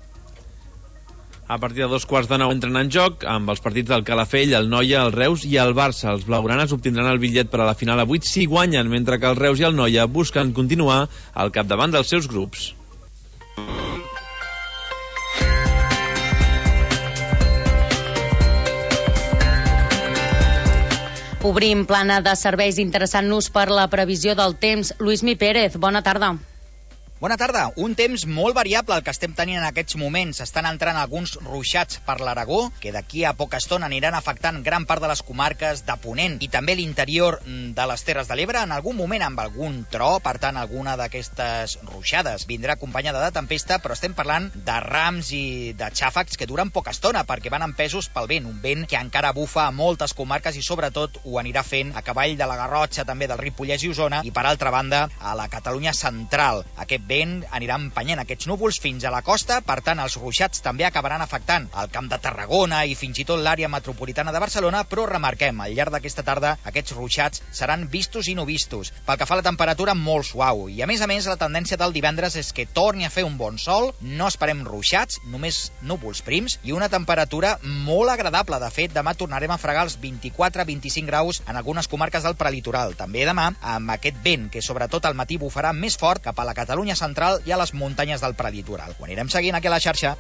A partir de 9:15 entren en joc amb els partits del Calafell, el Noia, el Reus i el Barça. Els blaugranes obtindran el bitllet per a la final a 8 si guanyen, mentre que el Reus i el Noia busquen continuar al capdavant dels seus grups. Obrim plana de serveis interessant-nos per la previsió del temps. Luismi Pérez, bona tarda. Bona tarda. Un temps molt variable el que estem tenint en aquests moments. Estan entrant alguns ruixats per l'Aragó, que d'aquí a poca estona aniran afectant gran part de les comarques de Ponent i també l'interior de les Terres de l'Ebre, en algun moment amb algun tro, per tant, alguna d'aquestes ruixades vindrà acompanyada de tempesta, però estem parlant de rams i de xàfecs que duren poca estona, perquè van empesos pel vent, un vent que encara bufa a moltes comarques i sobretot ho anirà fent a cavall de la Garrotxa, també del Ripollès i Osona, i per altra banda a la Catalunya central. Aquest vent anirà empenyent aquests núvols fins a la costa, per tant els ruixats també acabaran afectant el Camp de Tarragona i fins i tot l'àrea metropolitana de Barcelona, però remarquem, al llarg d'aquesta tarda aquests ruixats seran vistos i no vistos. Pel que fa a la temperatura, molt suau, i a més la tendència del divendres és que torni a fer un bon sol, no esperem ruixats, només núvols prims i una temperatura molt agradable. De fet, demà tornarem a fregar els 24-25 graus en algunes comarques del prelitoral. També demà, amb aquest vent que sobretot al matí bufarà més fort cap a la Catalunya central i a les muntanyes del prelitoral. Ho anirem seguint aquí a la xarxa.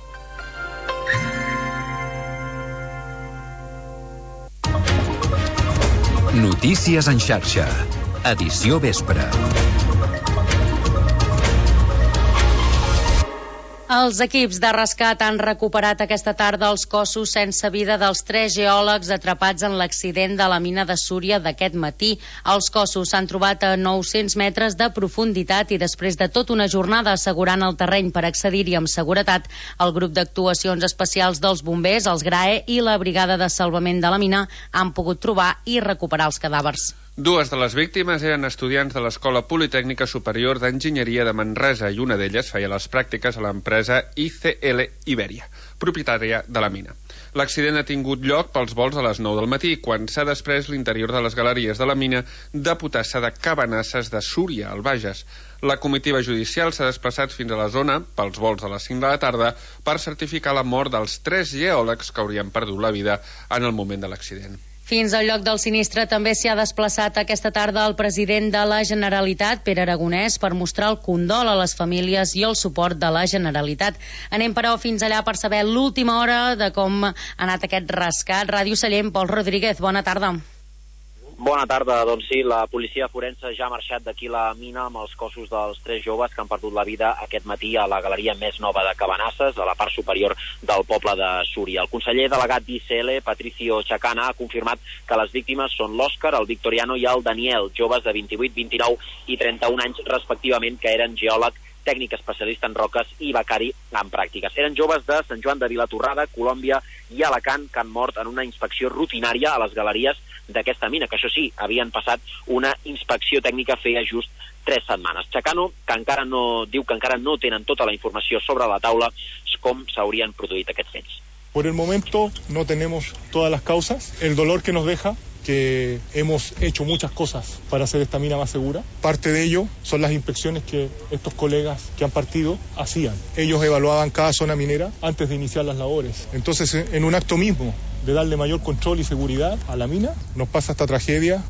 Notícies en xarxa. Edició vespre. Els equips de rescat han recuperat aquesta tarda els cossos sense vida dels 3 geòlegs atrapats en l'accident de la mina de Súria d'aquest matí. Els cossos s'han trobat a 900 metres de profunditat i després de tota una jornada assegurant el terreny per accedir-hi amb seguretat, el grup d'actuacions especials dels bombers, els GRAE i la brigada de salvament de la mina han pogut trobar i recuperar els cadàvers. Dues de les víctimes eren estudiants de l'Escola Politècnica Superior d'Enginyeria de Manresa i una d'elles feia les pràctiques a l'empresa ICL Iberia, propietària de la mina. L'accident ha tingut lloc pels vols a les 9 del matí, quan s'ha desprès l'interior de les galeries de la mina de potassa de Cabanasses de Súria, al Bages. La comitiva judicial s'ha desplaçat fins a la zona, pels vols a les 5 de la tarda, per certificar la mort dels 3 geòlegs que haurien perdut la vida en el moment de l'accident. Fins al lloc del sinistre també s'hi ha desplaçat aquesta tarda el president de la Generalitat, Pere Aragonès, per mostrar el condol a les famílies i el suport de la Generalitat. Anem, però, fins allà per saber l'última hora de com ha anat aquest rescat. Ràdio Sallent, Pol Rodríguez, bona tarda. Bona tarda. Doncs sí, la policia forense ja ha marxat d'aquí la mina amb els cossos dels 3 joves que han perdut la vida aquest matí a la galeria més nova de Cabanasses, a la part superior del poble de Súria. El conseller delegat d'ICL, Patricio Chacana, ha confirmat que les víctimes són l'Òscar, el Victoriano i el Daniel, joves de 28, 29 i 31 anys respectivament, que eren geòleg, tècnic especialista en roques i becari en pràctiques. Eren joves de Sant Joan de Vilatorrada, Colòmbia i Alacant, que han mort en una inspecció rutinària a les galeries d'aquesta mina, que això sí, havien passat una inspecció tècnica feia just 3 setmanes. Chacano, que encara diu que encara no tenen tota la informació sobre la taula com s'haurien produït aquests fets. Por el momento no tenemos todas las causas. El dolor que nos deja, que hemos hecho muchas cosas para hacer esta mina más segura. Parte de ello son las inspecciones que estos colegas que han partido hacían. Ellos evaluaban cada zona minera antes de iniciar las labores. Entonces, en un acto mismo de darle mayor control y seguridad a la mina, nos pasa esta tragedia.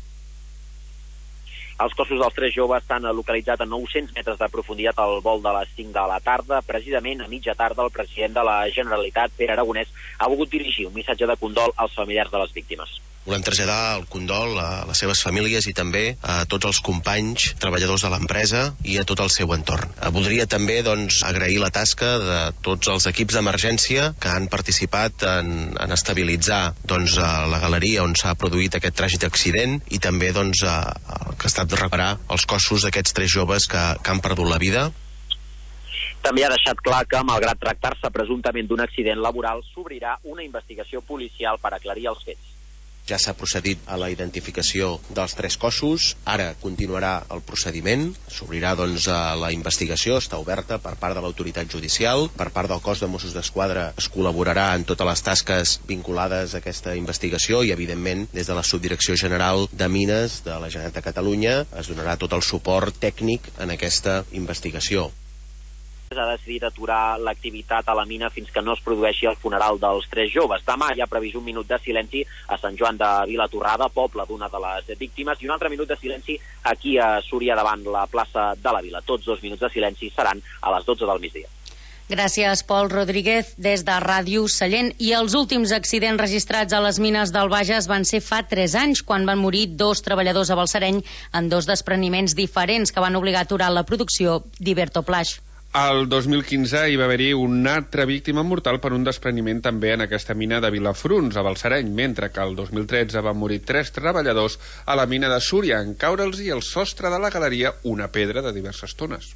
Els cossos dels 3 joves estan localitzats a 900 metres de profunditat al vol de les 5 de la tarda. Precisament a mitja tarda el president de la Generalitat, Pere Aragonès, ha volgut dirigir un missatge de condol als familiars de les víctimes. Volem traslladar el condol a les seves famílies i també a tots els companys treballadors de l'empresa i a tot el seu entorn. Voldria també agrair la tasca de tots els equips d'emergència que han participat en estabilitzar la galeria on s'ha produït aquest tràgic accident i també el que ha estat de reparar els cossos d'aquests 3 joves que han perdut la vida. També ha deixat clar que, malgrat tractar-se presumptament d'un accident laboral, s'obrirà una investigació policial per aclarir els fets. Ja s'ha procedit a la identificació dels 3 cossos, ara continuarà el procediment, s'obrirà la investigació, està oberta per part de l'autoritat judicial, per part del cos de Mossos d'Esquadra es col·laborarà en totes les tasques vinculades a aquesta investigació i, evidentment, des de la Subdirecció General de Mines de la Generalitat de Catalunya es donarà tot el suport tècnic en aquesta investigació. Ha decidit aturar l'activitat a la mina fins que no es produeixi el funeral dels 3 joves. Demà hi ha previst un minut de silenci a Sant Joan de Vilatorrada, poble d'una de les víctimes, i un altre minut de silenci aquí a Súria davant la plaça de la Vila. Tots 2 minuts de silenci seran a les 12 del migdia. Gràcies, Pol Rodríguez, des de Ràdio Sallent. I els últims accidents registrats a les mines del Bages van ser fa 3 anys, quan van morir 2 treballadors a Balsareny en 2 despreniments diferents que van obligar a aturar la producció d'Ibertoplast. El 2015 hi va haver-hi una altra víctima mortal per un despreniment també en aquesta mina de Vilafruns, a Balsareny, mentre que el 2013 van morir 3 treballadors a la mina de Súria en caure'ls-hi al sostre de la galeria una pedra de diverses tones.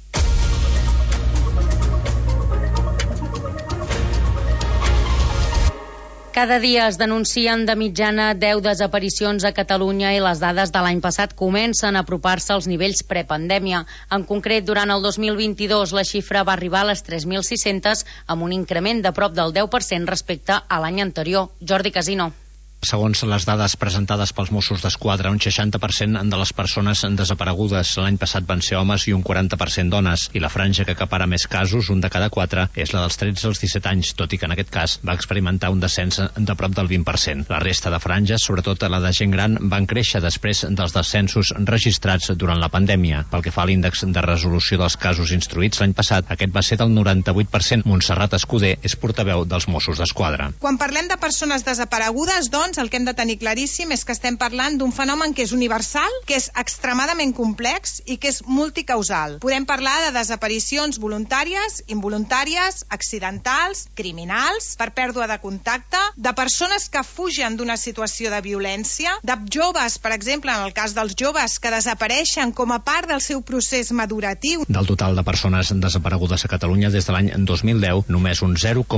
Cada dia es denuncien de mitjana 10 desaparicions a Catalunya i les dades de l'any passat comencen a apropar-se als nivells prepandèmia. En concret, durant el 2022 la xifra va arribar a les 3.600 amb un increment de prop del 10% respecte a l'any anterior. Jordi Casino. Segons les dades presentades pels Mossos d'Esquadra, un 60% de les persones desaparegudes l'any passat van ser homes i un 40% dones, i la franja que acapara més casos, un de cada 4, és la dels 13 als 17 anys, tot i que en aquest cas va experimentar un descens de prop del 20%. La resta de franges, sobretot la de gent gran, van créixer després dels descensos registrats durant la pandèmia. Pel que fa a l'índex de resolució dels casos instruïts l'any passat, aquest va ser del 98%. Montserrat Escudé és portaveu dels Mossos d'Esquadra. Quan parlem de persones desaparegudes, doncs, el que hem de tenir claríssim és que estem parlant d'un fenomen que és universal, que és extremadament complex i que és multicausal. Podem parlar de desaparicions voluntàries, involuntàries, accidentals, criminals, per pèrdua de contacte, de persones que fugen d'una situació de violència, de joves, per exemple, en el cas dels joves, que desapareixen com a part del seu procés maduratiu. Del total de persones desaparegudes a Catalunya des de l'any 2010, només un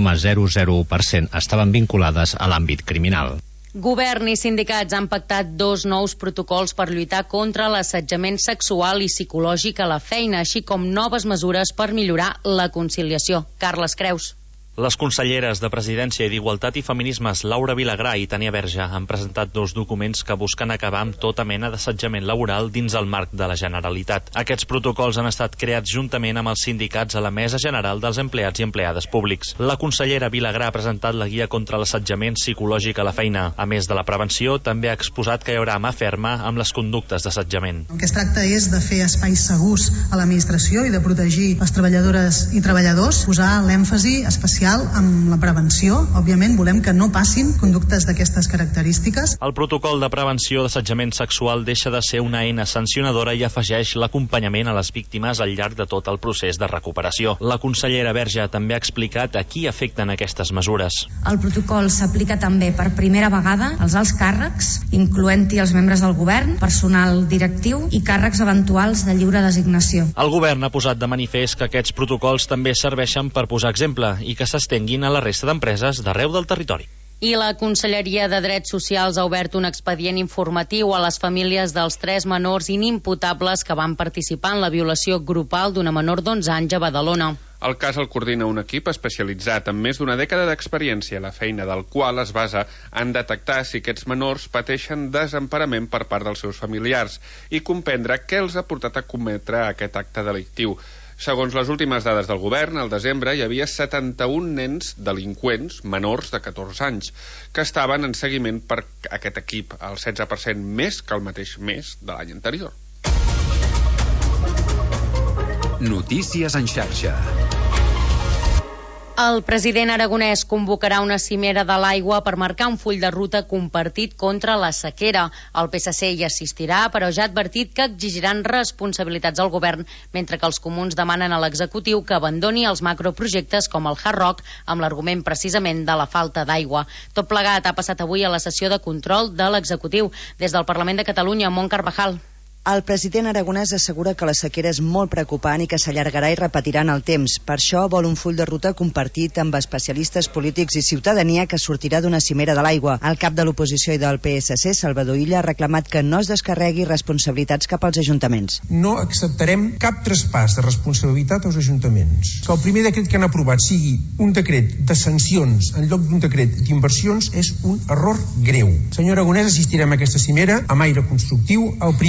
0,001% estaven vinculades a l'àmbit criminal. Govern i sindicats han pactat 2 nous protocols per lluitar contra l'assetjament sexual i psicològic a la feina, així com noves mesures per millorar la conciliació. Carles Creus. Les conselleres de Presidència i d'Igualtat i Feminismes, Laura Vilagrà i Tània Verge, han presentat 2 documents que busquen acabar amb tota mena d'assetjament laboral dins el marc de la Generalitat. Aquests protocols han estat creats juntament amb els sindicats a la Mesa General dels Empleats i Empleades Públics. La consellera Vilagrà ha presentat la guia contra l'assetjament psicològic a la feina. A més de la prevenció, també ha exposat que hi haurà mà ferma amb les conductes d'assetjament. El que es tracta és de fer espais segurs a l'administració i de protegir les treballadores i treballadors, posar l'èmfasi especial amb la prevenció. Òbviament volem que no passin conductes d'aquestes característiques. El protocol de prevenció d'assetjament sexual deixa de ser una eina sancionadora i afegeix l'acompanyament a les víctimes al llarg de tot el procés de recuperació. La consellera Verge també ha explicat a qui afecten aquestes mesures. El protocol s'aplica també per primera vegada als alts càrrecs, incloent-hi els membres del govern, personal directiu i càrrecs eventuals de lliure designació. El govern ha posat de manifest que aquests protocols també serveixen per posar exemple i que s'estenguin a la resta d'empreses d'arreu del territori. I la Conselleria de Drets Socials ha obert un expedient informatiu a les famílies dels 3 menors inimputables que van participar en la violació grupal d'una menor d'11 anys a Badalona. El cas el coordina un equip especialitzat amb més d'una dècada d'experiència, la feina del qual es basa en detectar si aquests menors pateixen desemparament per part dels seus familiars i comprendre què els ha portat a cometre aquest acte delictiu. Segons les últimes dades del govern, al desembre hi havia 71 nens delinqüents menors de 14 anys que estaven en seguiment per aquest equip, el 16% més que el mateix mes de l'any anterior. Notícies en xarxa. El president aragonès convocarà una cimera de l'aigua per marcar un full de ruta compartit contra la sequera. El PSC hi assistirà, però ja ha advertit que exigiran responsabilitats al govern, mentre que els comuns demanen a l'executiu que abandoni els macroprojectes com el Hard Rock, amb l'argument precisament de la falta d'aigua. Tot plegat ha passat avui a la sessió de control de l'executiu. Des del Parlament de Catalunya, Mont Carvajal. El president aragonès assegura que la sequera és molt preocupant i que s'allargarà i repetirà en el temps. Per això vol un full de ruta compartit amb especialistes polítics i ciutadania que sortirà d'una cimera de l'aigua. El cap de l'oposició i del PSC, Salvador Illa, ha reclamat que no es descarregui responsabilitats cap als ajuntaments. No acceptarem cap traspàs de responsabilitat als ajuntaments. Que el primer decret que han aprovat sigui un decret de sancions en lloc d'un decret d'inversions és un error greu. Senyor Aragonès, assistirem a aquesta cimera amb aire constructiu. El primer és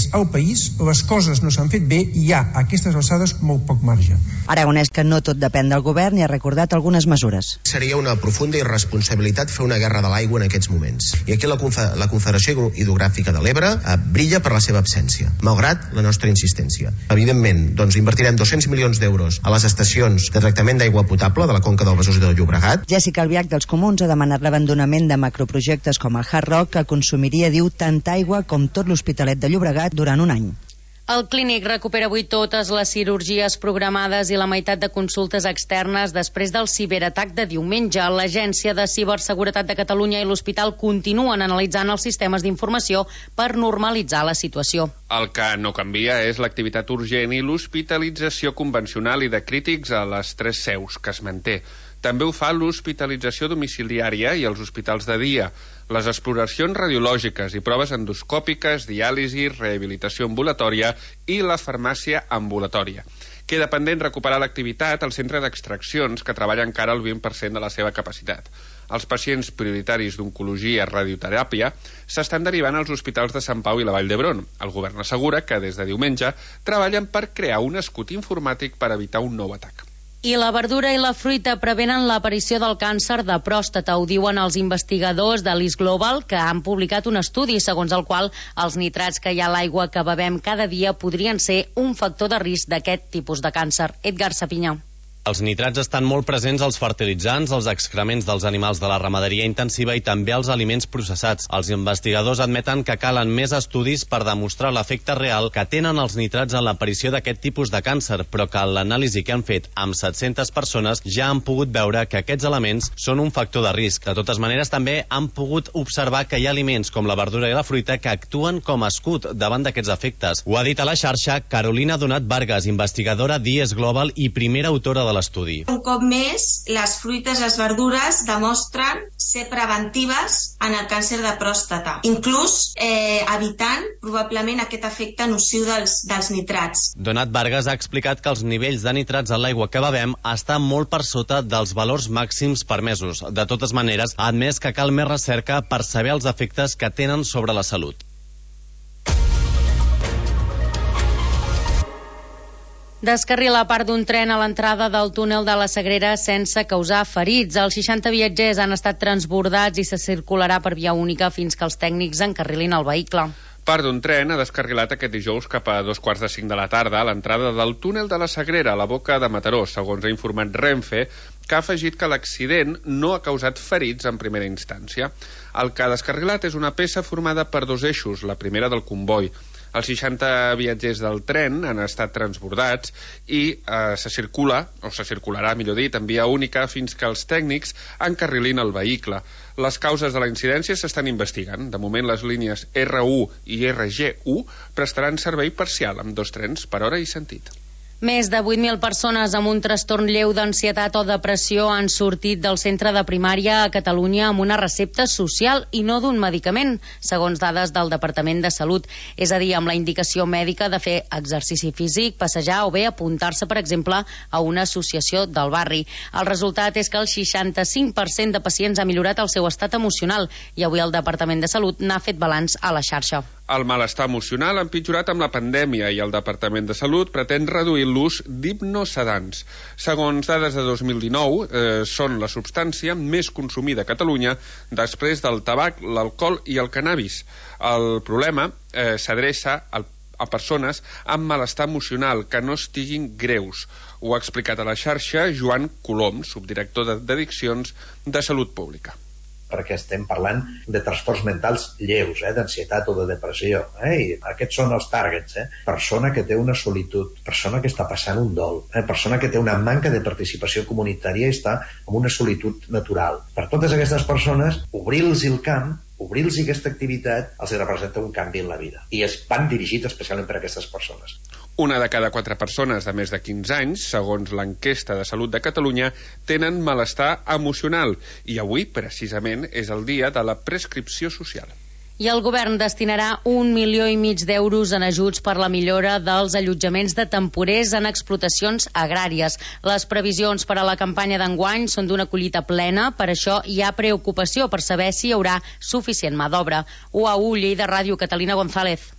més al país, les coses no s'han fet bé i hi ha a aquestes alçades molt poc marge. Aragonès, que no tot depèn del govern, i ha recordat algunes mesures. Seria una profunda irresponsabilitat fer una guerra de l'aigua en aquests moments. I aquí la Confederació Hidrogràfica de l'Ebre brilla per la seva absència, malgrat la nostra insistència. Evidentment, invertirem 200 milions d'euros a les estacions de tractament d'aigua potable de la Conca del Besòs i del Llobregat. Jessica Albiach, dels Comuns, ha demanat l'abandonament de macroprojectes com el Hard Rock, que consumiria, diu, tanta aigua com tot l'Hospitalet de Llobregat durant un any. El Clínic recupera avui totes les cirurgies programades i la meitat de consultes externes després del ciberatac de diumenge. L'Agència de Ciberseguretat de Catalunya i l'Hospital continuen analitzant els sistemes d'informació per normalitzar la situació. El que no canvia és l'activitat urgent i l'hospitalització convencional i de crítics a les 3 seus, que es manté. També ho fa l'hospitalització domiciliària i els hospitals de dia, les exploracions radiològiques i proves endoscòpiques, diàlisi, rehabilitació ambulatòria i la farmàcia ambulatòria. Queda pendent recuperar l'activitat al centre d'extraccions, que treballa encara al 20% de la seva capacitat. Els pacients prioritaris d'oncologia i radioteràpia s'estan derivant als hospitals de Sant Pau i la Vall d'Hebron. El govern assegura que des de diumenge treballen per crear un escut informàtic per evitar un nou atac. I la verdura i la fruita prevenen l'aparició del càncer de pròstata. Ho diuen els investigadors de l'East Global, que han publicat un estudi segons el qual els nitrats que hi ha a l'aigua que bevem cada dia podrien ser un factor de risc d'aquest tipus de càncer. Edgar Sapinyà. Els nitrats estan molt presents als fertilitzants, als excrements dels animals de la ramaderia intensiva i també als aliments processats. Els investigadors admeten que calen més estudis per demostrar l'efecte real que tenen els nitrats en l'aparició d'aquest tipus de càncer, però que en l'anàlisi que han fet amb 700 persones ja han pogut veure que aquests elements són un factor de risc. De totes maneres, també han pogut observar que hi ha aliments com la verdura i la fruita que actuen com a escut davant d'aquests efectes. Ho ha dit a la xarxa Carolina Donat Vargas, investigadora d'IES Global i primera autora de l'estudi. Un cop més, les fruites i les verdures demostren ser preventives en el càncer de pròstata, inclús evitant probablement aquest efecte nociu dels nitrats. Donat Vargas ha explicat que els nivells de nitrats en l'aigua que bevem estan molt per sota dels valors màxims permesos. De totes maneres, ha admès que cal més recerca per saber els efectes que tenen sobre la salut. Descarrila part d'un tren a l'entrada del túnel de la Sagrera sense causar ferits. Els 60 viatgers han estat transbordats i se circularà per via única fins que els tècnics encarrilin el vehicle. Part d'un tren ha descarrilat aquest dijous cap a 4:45 de la tarda a l'entrada del túnel de la Sagrera, a la Boca de Mataró, segons ha informat Renfe, que ha afegit que l'accident no ha causat ferits en primera instància. El que ha descarrilat és una peça formada per 2 eixos, la primera del comboi. Els 60 viatgers del tren han estat transbordats i se circularà, millor dit, en via única fins que els tècnics encarrilin el vehicle. Les causes de la incidència s'estan investigant. De moment, les línies R1 i RG1 prestaran servei parcial amb 2 trens per hora i sentit. Més de 8.000 persones amb un trastorn lleu d'ansietat o depressió han sortit del centre de primària a Catalunya amb una recepta social i no d'un medicament, segons dades del Departament de Salut. És a dir, amb la indicació mèdica de fer exercici físic, passejar o bé apuntar-se, per exemple, a una associació del barri. El resultat és que el 65% de pacients ha millorat el seu estat emocional i avui el Departament de Salut n'ha fet balanç a la xarxa. El malestar emocional ha empitjorat amb la pandèmia i el Departament de Salut pretén reduir l'ús d'hipnosedants. Segons dades de 2019, són la substància més consumida a Catalunya després del tabac, l'alcohol i el cannabis. El problema s'adreça a persones amb malestar emocional que no estiguin greus. Ho ha explicat a la xarxa Joan Colom, subdirector d'Addiccions de Salut Pública. Perquè estem parlant de trastorns mentals lleus, d'ansietat o de depressió. I aquests són els targets. Persona que té una solitud, persona que està passant un dol, persona que té una manca de participació comunitària i està en una solitud natural. Per totes aquestes persones, obrir-los el camp, obrir-los aquesta activitat, els representa un canvi en la vida. I es van dirigits especialment per a aquestes persones. Una de cada 4 persones de més de 15 anys, segons l'enquesta de Salut de Catalunya, tenen malestar emocional i avui, precisament, és el dia de la prescripció social. I el govern destinarà 1,5 milions d'euros en ajuts per la millora dels allotjaments de temporers en explotacions agràries. Les previsions per a la campanya d'enguany són d'una collita plena, per això hi ha preocupació per saber si hi haurà suficient mà d'obra. UAU, Lleida Ràdio, Catalina González.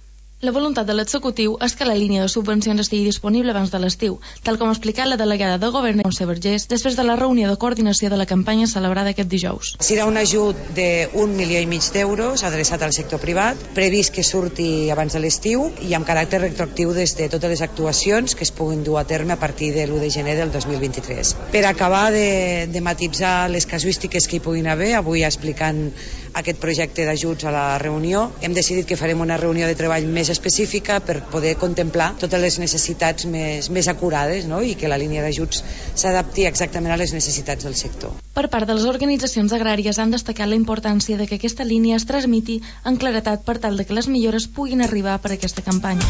La voluntat de l'executiu és que la línia de subvencions estigui disponible abans de l'estiu, tal com ha explicat la delegada del govern, Montse Vergés, després de la reunió de coordinació de la campanya celebrada aquest dijous. Serà un ajut d'1,5 milió d'euros adreçat al sector privat, previst que surti abans de l'estiu i amb caràcter retroactiu des de totes les actuacions que es puguin dur a terme a partir de l'1 de gener del 2023. Per acabar de matisar les casuístiques que hi puguin haver, avui explicant aquest projecte d'ajuts a la reunió, hem decidit que farem una reunió de treball més específica per poder contemplar totes les necessitats més acurades, no? I que la línia d'ajuts s'adapti exactament a les necessitats del sector. Per part de les organitzacions agràries han destacat la importància de que aquesta línia es transmiti en claretat per tal de que les millores puguin arribar per aquesta campanya.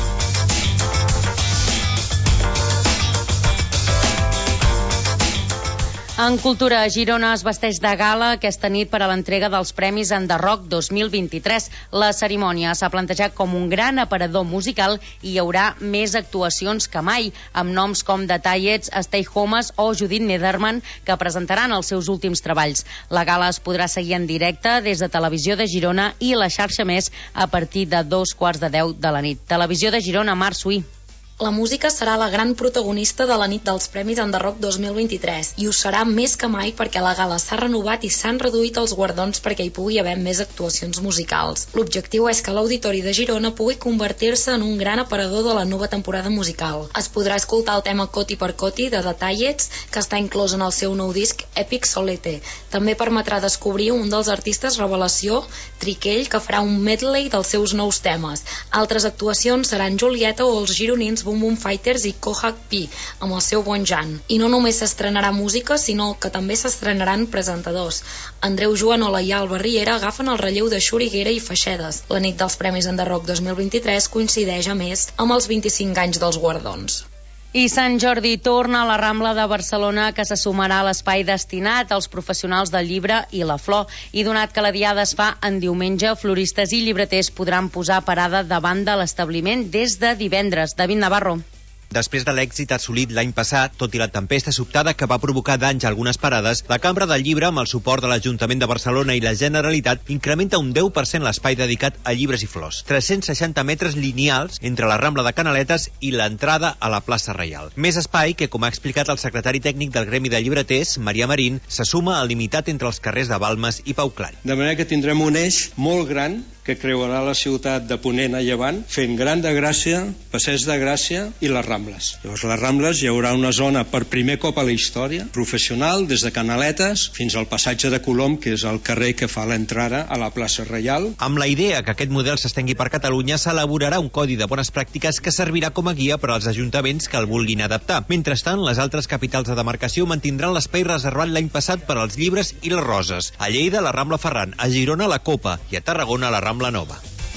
En cultura, Girona es vesteix de gala aquesta nit per a l'entrega dels Premis Enderrock 2023. La cerimònia s'ha plantejat com un gran aparador musical i hi haurà més actuacions que mai, amb noms com The Tallets, Stay Homes o Judith Nederman, que presentaran els seus últims treballs. La gala es podrà seguir en directe des de Televisió de Girona i la xarxa Més a partir de 2:15 de la nit. Televisió de Girona, Mar Suí. La música serà la gran protagonista de la nit dels Premis Enderrock 2023 i ho serà més que mai perquè la gala s'ha renovat i s'han reduït els guardons perquè hi pugui haver més actuacions musicals. L'objectiu és que l'Auditori de Girona pugui convertir-se en un gran aparador de la nova temporada musical. Es podrà escoltar el tema Coti per Coti de The Tallets, que està inclòs en el seu nou disc Epic Solete. També permetrà descobrir un dels artistes revelació, Triquell, que farà un medley dels seus nous temes. Altres actuacions seran Julieta o els gironins Boom Boom Fighters i Kohak Pi, amb el seu bon Jan. I no només s'estrenarà música, sinó que també s'estrenaran presentadors. Andreu Joanola i Alba Riera agafen el relleu de Xuriguera i Feixedes. La nit dels Premis Enderrock 2023 coincideix, a més, amb els 25 anys dels guardons. I Sant Jordi torna a la Rambla de Barcelona, que se sumarà a l'espai destinat als professionals del llibre i la flor. I donat que la diada es fa en diumenge, floristes i llibreters podran posar parada davant de l'establiment des de divendres. David Navarro. Després de l'èxit assolit l'any passat, tot i la tempesta sobtada que va provocar danys a algunes parades, la Cambra del Llibre, amb el suport de l'Ajuntament de Barcelona i la Generalitat, incrementa un 10% l'espai dedicat a llibres i flors. 360 metres lineals entre la Rambla de Canaletes i l'entrada a la plaça Reial. Més espai que, com ha explicat el secretari tècnic del Gremi de Llibreters, Maria Marín, se suma al limitat entre els carrers de Balmes i Pau Clary. De manera que tindrem un eix molt gran que creuarà la ciutat de Ponent a Llevant, fent Gran de Gràcia, Passeig de Gràcia i les Rambles. Llavors, a les Rambles hi haurà una zona per primer cop a la història, professional, des de Canaletes fins al passatge de Colom, que és el carrer que fa l'entrada a la plaça Reial. Amb la idea que aquest model s'estengui per Catalunya, s'elaborarà un codi de bones pràctiques que servirà com a guia per als ajuntaments que el vulguin adaptar. Mentrestant, les altres capitals de demarcació mantindran l'espai reservat l'any passat per als llibres i les roses. A Lleida, la Rambla Ferran, a Girona, la Copa i a Tarragona, la Rambla Nova.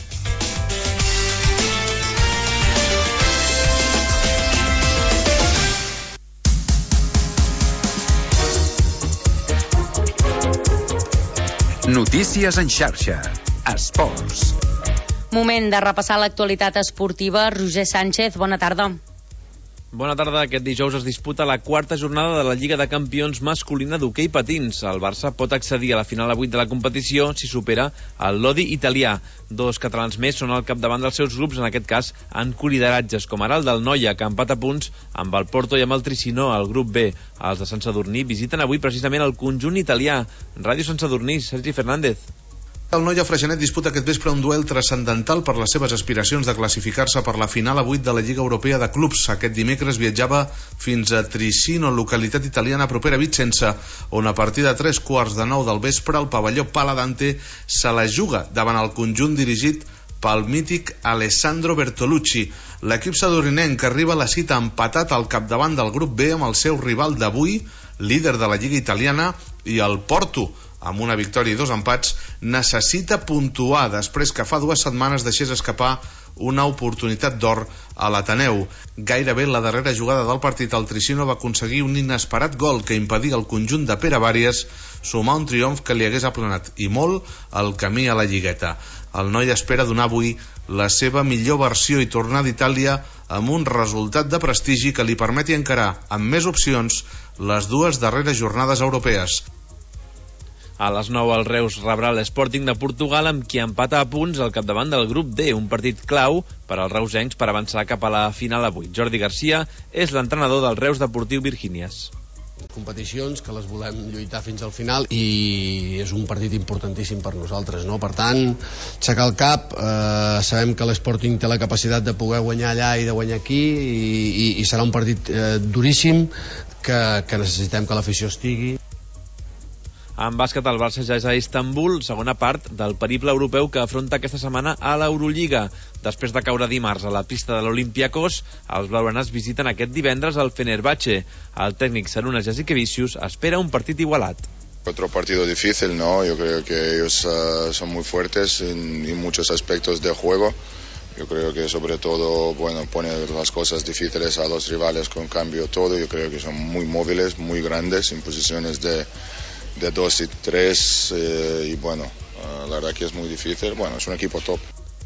Notícies en xarxa. Esports. Moment de repassar l'actualitat esportiva. Roger Sánchez, bona tarda. Bona tarda. Aquest dijous es disputa la quarta jornada de la Lliga de Campions masculina d'hoquei patins. El Barça pot accedir a la final a 8 de la competició si supera el Lodi italià. Dos catalans més són al capdavant dels seus grups, en aquest cas en colideratges, com ara el del Noia, que empat a punts amb el Porto i amb el Tricino al grup B. Els de Sant Sadurní visiten avui precisament el conjunt italià. Ràdio Sant Sadurní, Sergi Fernández. El Noia Freixenet disputa aquest vespre un duel transcendental per les seves aspiracions de classificar-se per la final a 8 de la Lliga Europea de Clubs. Aquest dimecres viatjava fins a Tricino, localitat italiana propera a Vicenza, on a partir de 3:15 del vespre el pavelló Paladante se la juga davant el conjunt dirigit pel mític Alessandro Bertolucci. L'equip sadurinenc arriba a la cita empatat al capdavant del grup B amb el seu rival d'avui, líder de la Lliga italiana, i el Porto, amb una victòria i 2 empats, necessita puntuar després que fa 2 setmanes deixés escapar una oportunitat d'or a l'Ateneu. Gairebé la darrera jugada del partit, el Tricino va aconseguir un inesperat gol que impedia al conjunt de Pere Vàries sumar un triomf que li hagués aplanat i molt el camí a la lligueta. El Noia espera donar avui la seva millor versió i tornar d'Itàlia amb un resultat de prestigi que li permeti encarar amb més opcions les 2 darreres jornades europees. A les 9 el Reus rebrà l'Sporting de Portugal, amb qui empata a punts al capdavant del grup D, un partit clau per als reusencs per avançar cap a la final avui. Jordi Garcia és l'entrenador del Reus Deportiu Virgínies. Competicions que les volem lluitar fins al final i és un partit importantíssim per nosaltres, no? Per tant, aixecar el cap, sabem que l'Sporting té la capacitat de poder guanyar allà i de guanyar aquí i serà un partit duríssim que necessitem que l'afició estigui. En bàsquet, el Barça ja és a Istanbul, segona part del periple europeu que afronta aquesta setmana a l'Eurolliga. Després de caure dimarts a la pista de l'Olympiakos, els blaugranes visiten aquest divendres el Fenerbahce. El tècnic Saruna Jasikevičius espera un partit igualat. Otro partido difícil, ¿no? Yo creo que ellos son muy fuertes en muchos aspectos de juego. Yo creo que sobre todo, bueno, pone las cosas difíciles a los rivales con cambio todo. Yo creo que son muy móviles, muy grandes, en posiciones de 2 y 3 y bueno, la verdad que es muy difícil. Bueno, es un equipo top.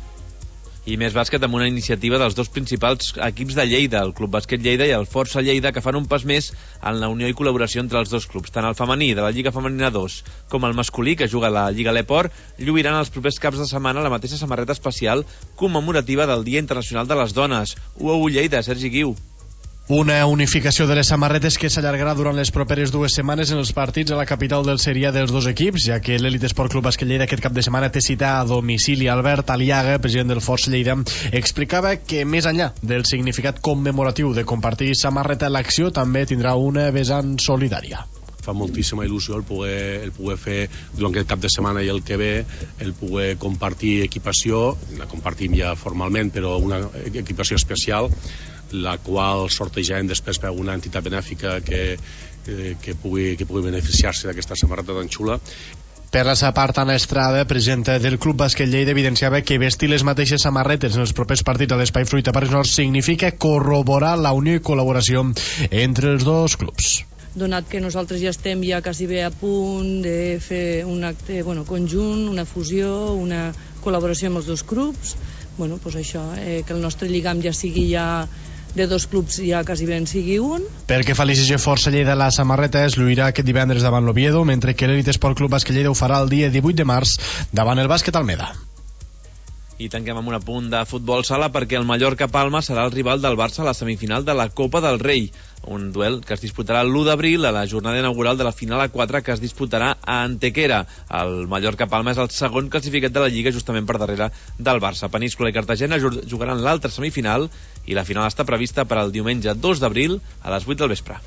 I més bàsquet amb una iniciativa dels dos principals equips de Lleida, el Club Bàsquet Lleida i el Força Lleida, que fan un pas més en la unió i col·laboració entre els dos clubs. Tant el femení de la Lliga Femenina 2 com el masculí, que juga a la Lliga Leport, lluiran els propers caps de setmana la mateixa samarreta especial commemorativa del Dia Internacional de les Dones. UAU Lleida, Sergi Guiu. Una unificació de les samarretes que s'allargarà durant les properes 2 setmanes en els partits a la capital del Seria dels dos equips, ja que l'Elite Esport Club Bàsquet Lleida aquest cap de setmana té cita a domicili. Albert Aliaga, president del Força Lleida, explicava que més enllà del significat commemoratiu de compartir samarreta, l'acció també tindrà una vessant solidària. Fa moltíssima il·lusió el poder fer durant aquest cap de setmana i el que ve, el poder compartir equipació, la compartim ja formalment, però una equipació especial, la qual sortejarem després per alguna entitat benèfica que pugui beneficiar-se d'aquesta samarreta tan xula. Per la seva part, Anna Estrada, presidenta del Club Bàsquet Lleida, evidenciava que vestir les mateixes samarretes en els propers partits a l'Espai Fruita Parcs Nord significa corroborar la unió i col·laboració entre els dos clubs. Donat que nosaltres ja estem quasi bé a punt de fer un acte conjunt, una fusió, una col·laboració amb els dos clubs, això, que el nostre lligam ja sigui de dos clubs ja quasi ben sigui un. Pel que fa a l'ICG Força Lleida, la samarreta es lluirà aquest divendres davant l'Oviedo, mentre que l'Elite Esport Club Bàsquet Lleida ho farà el dia 18 de març davant el Bàsquet Almeda. I tanquem amb un apunt de futbol sala perquè el Mallorca-Palma serà el rival del Barça a la semifinal de la Copa del Rei, un duel que es disputarà l'1 d'abril a la jornada inaugural de la final A4 que es disputarà a Antequera. El Mallorca-Palma és el segon classificat de la Lliga, justament per darrere del Barça. Peníscola i Cartagena jugaran l'altra semifinal i la final està prevista per al diumenge 2 d'abril a les 8 del vespre.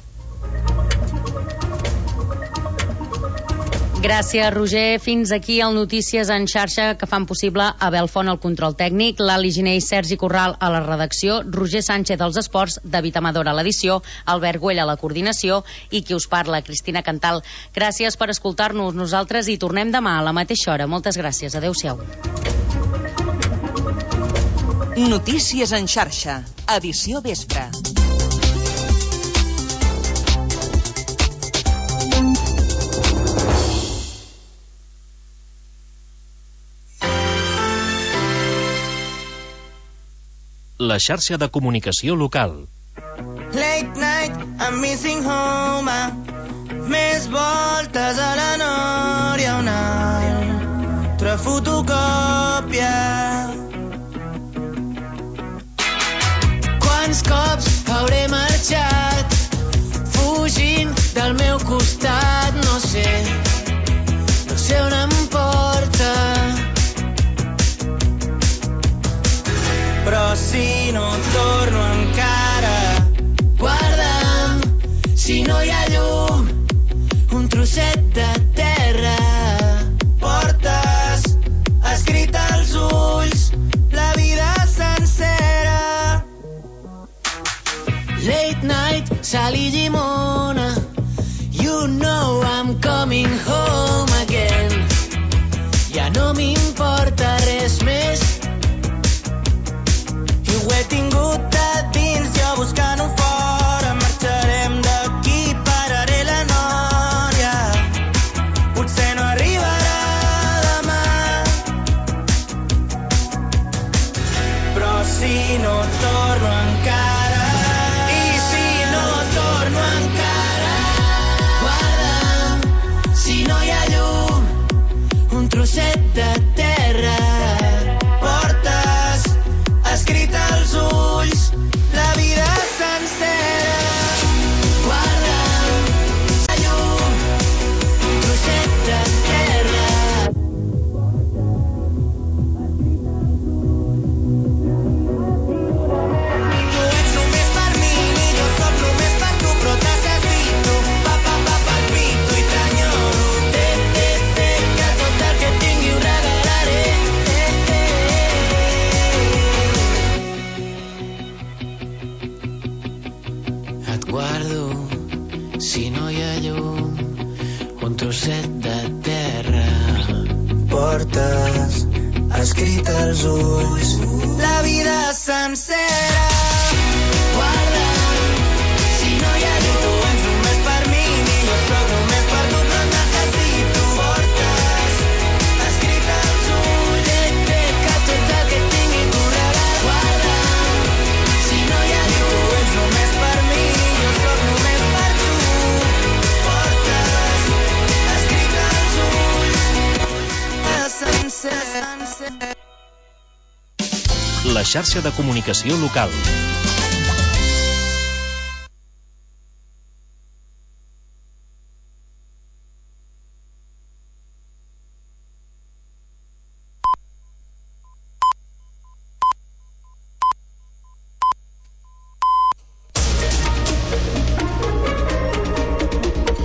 Gràcies, Roger. Fins aquí el Notícies en xarxa que fan possible Abel Font al control tècnic, Lali Giné i Sergi Corral a la redacció, Roger Sánchez als esports, David Amador a l'edició, Albert Güell a la coordinació i qui us parla, Cristina Cantal. Gràcies per escoltar-nos. Nosaltres hi tornem demà a la mateixa hora. Moltes gràcies. Adéu-siau. Notícies en xarxa. Edició vespre. La xarxa de comunicació local. Late night, I'm missing home. Més voltes a la Nòria, una altra fotocòpia. Quants cops hauré marxat fugint del meu costat, no sé on em porta. Però si no torno encara, guarda'm, si no hi ha llum, un trosset de terra. Portes escrit als ulls la vida sencera. Late night, sal i llimona, you know I'm coming home again. Ja no m'importa res més, ho he tingut a dins, jo buscant-ho fora. Marxarem d'aquí, pararé la Nòria. Potser no arribarà demà, però si no torno encara, i si no torno encara, si no hi ha llum, un trosset de terra. Portes escrit als ulls la vida sencera. Guarda, si no hi ha llum, tu ets només per mi, ni jo soc només per tu, no et necessito. Portes escrit als ulls, que tu ets el que tinc i tu regal. Guarda, si no hi ha llum, tu ets només per mi, jo soc només per tu. Portes escrit als ulls sencer. La xarxa de comunicació local.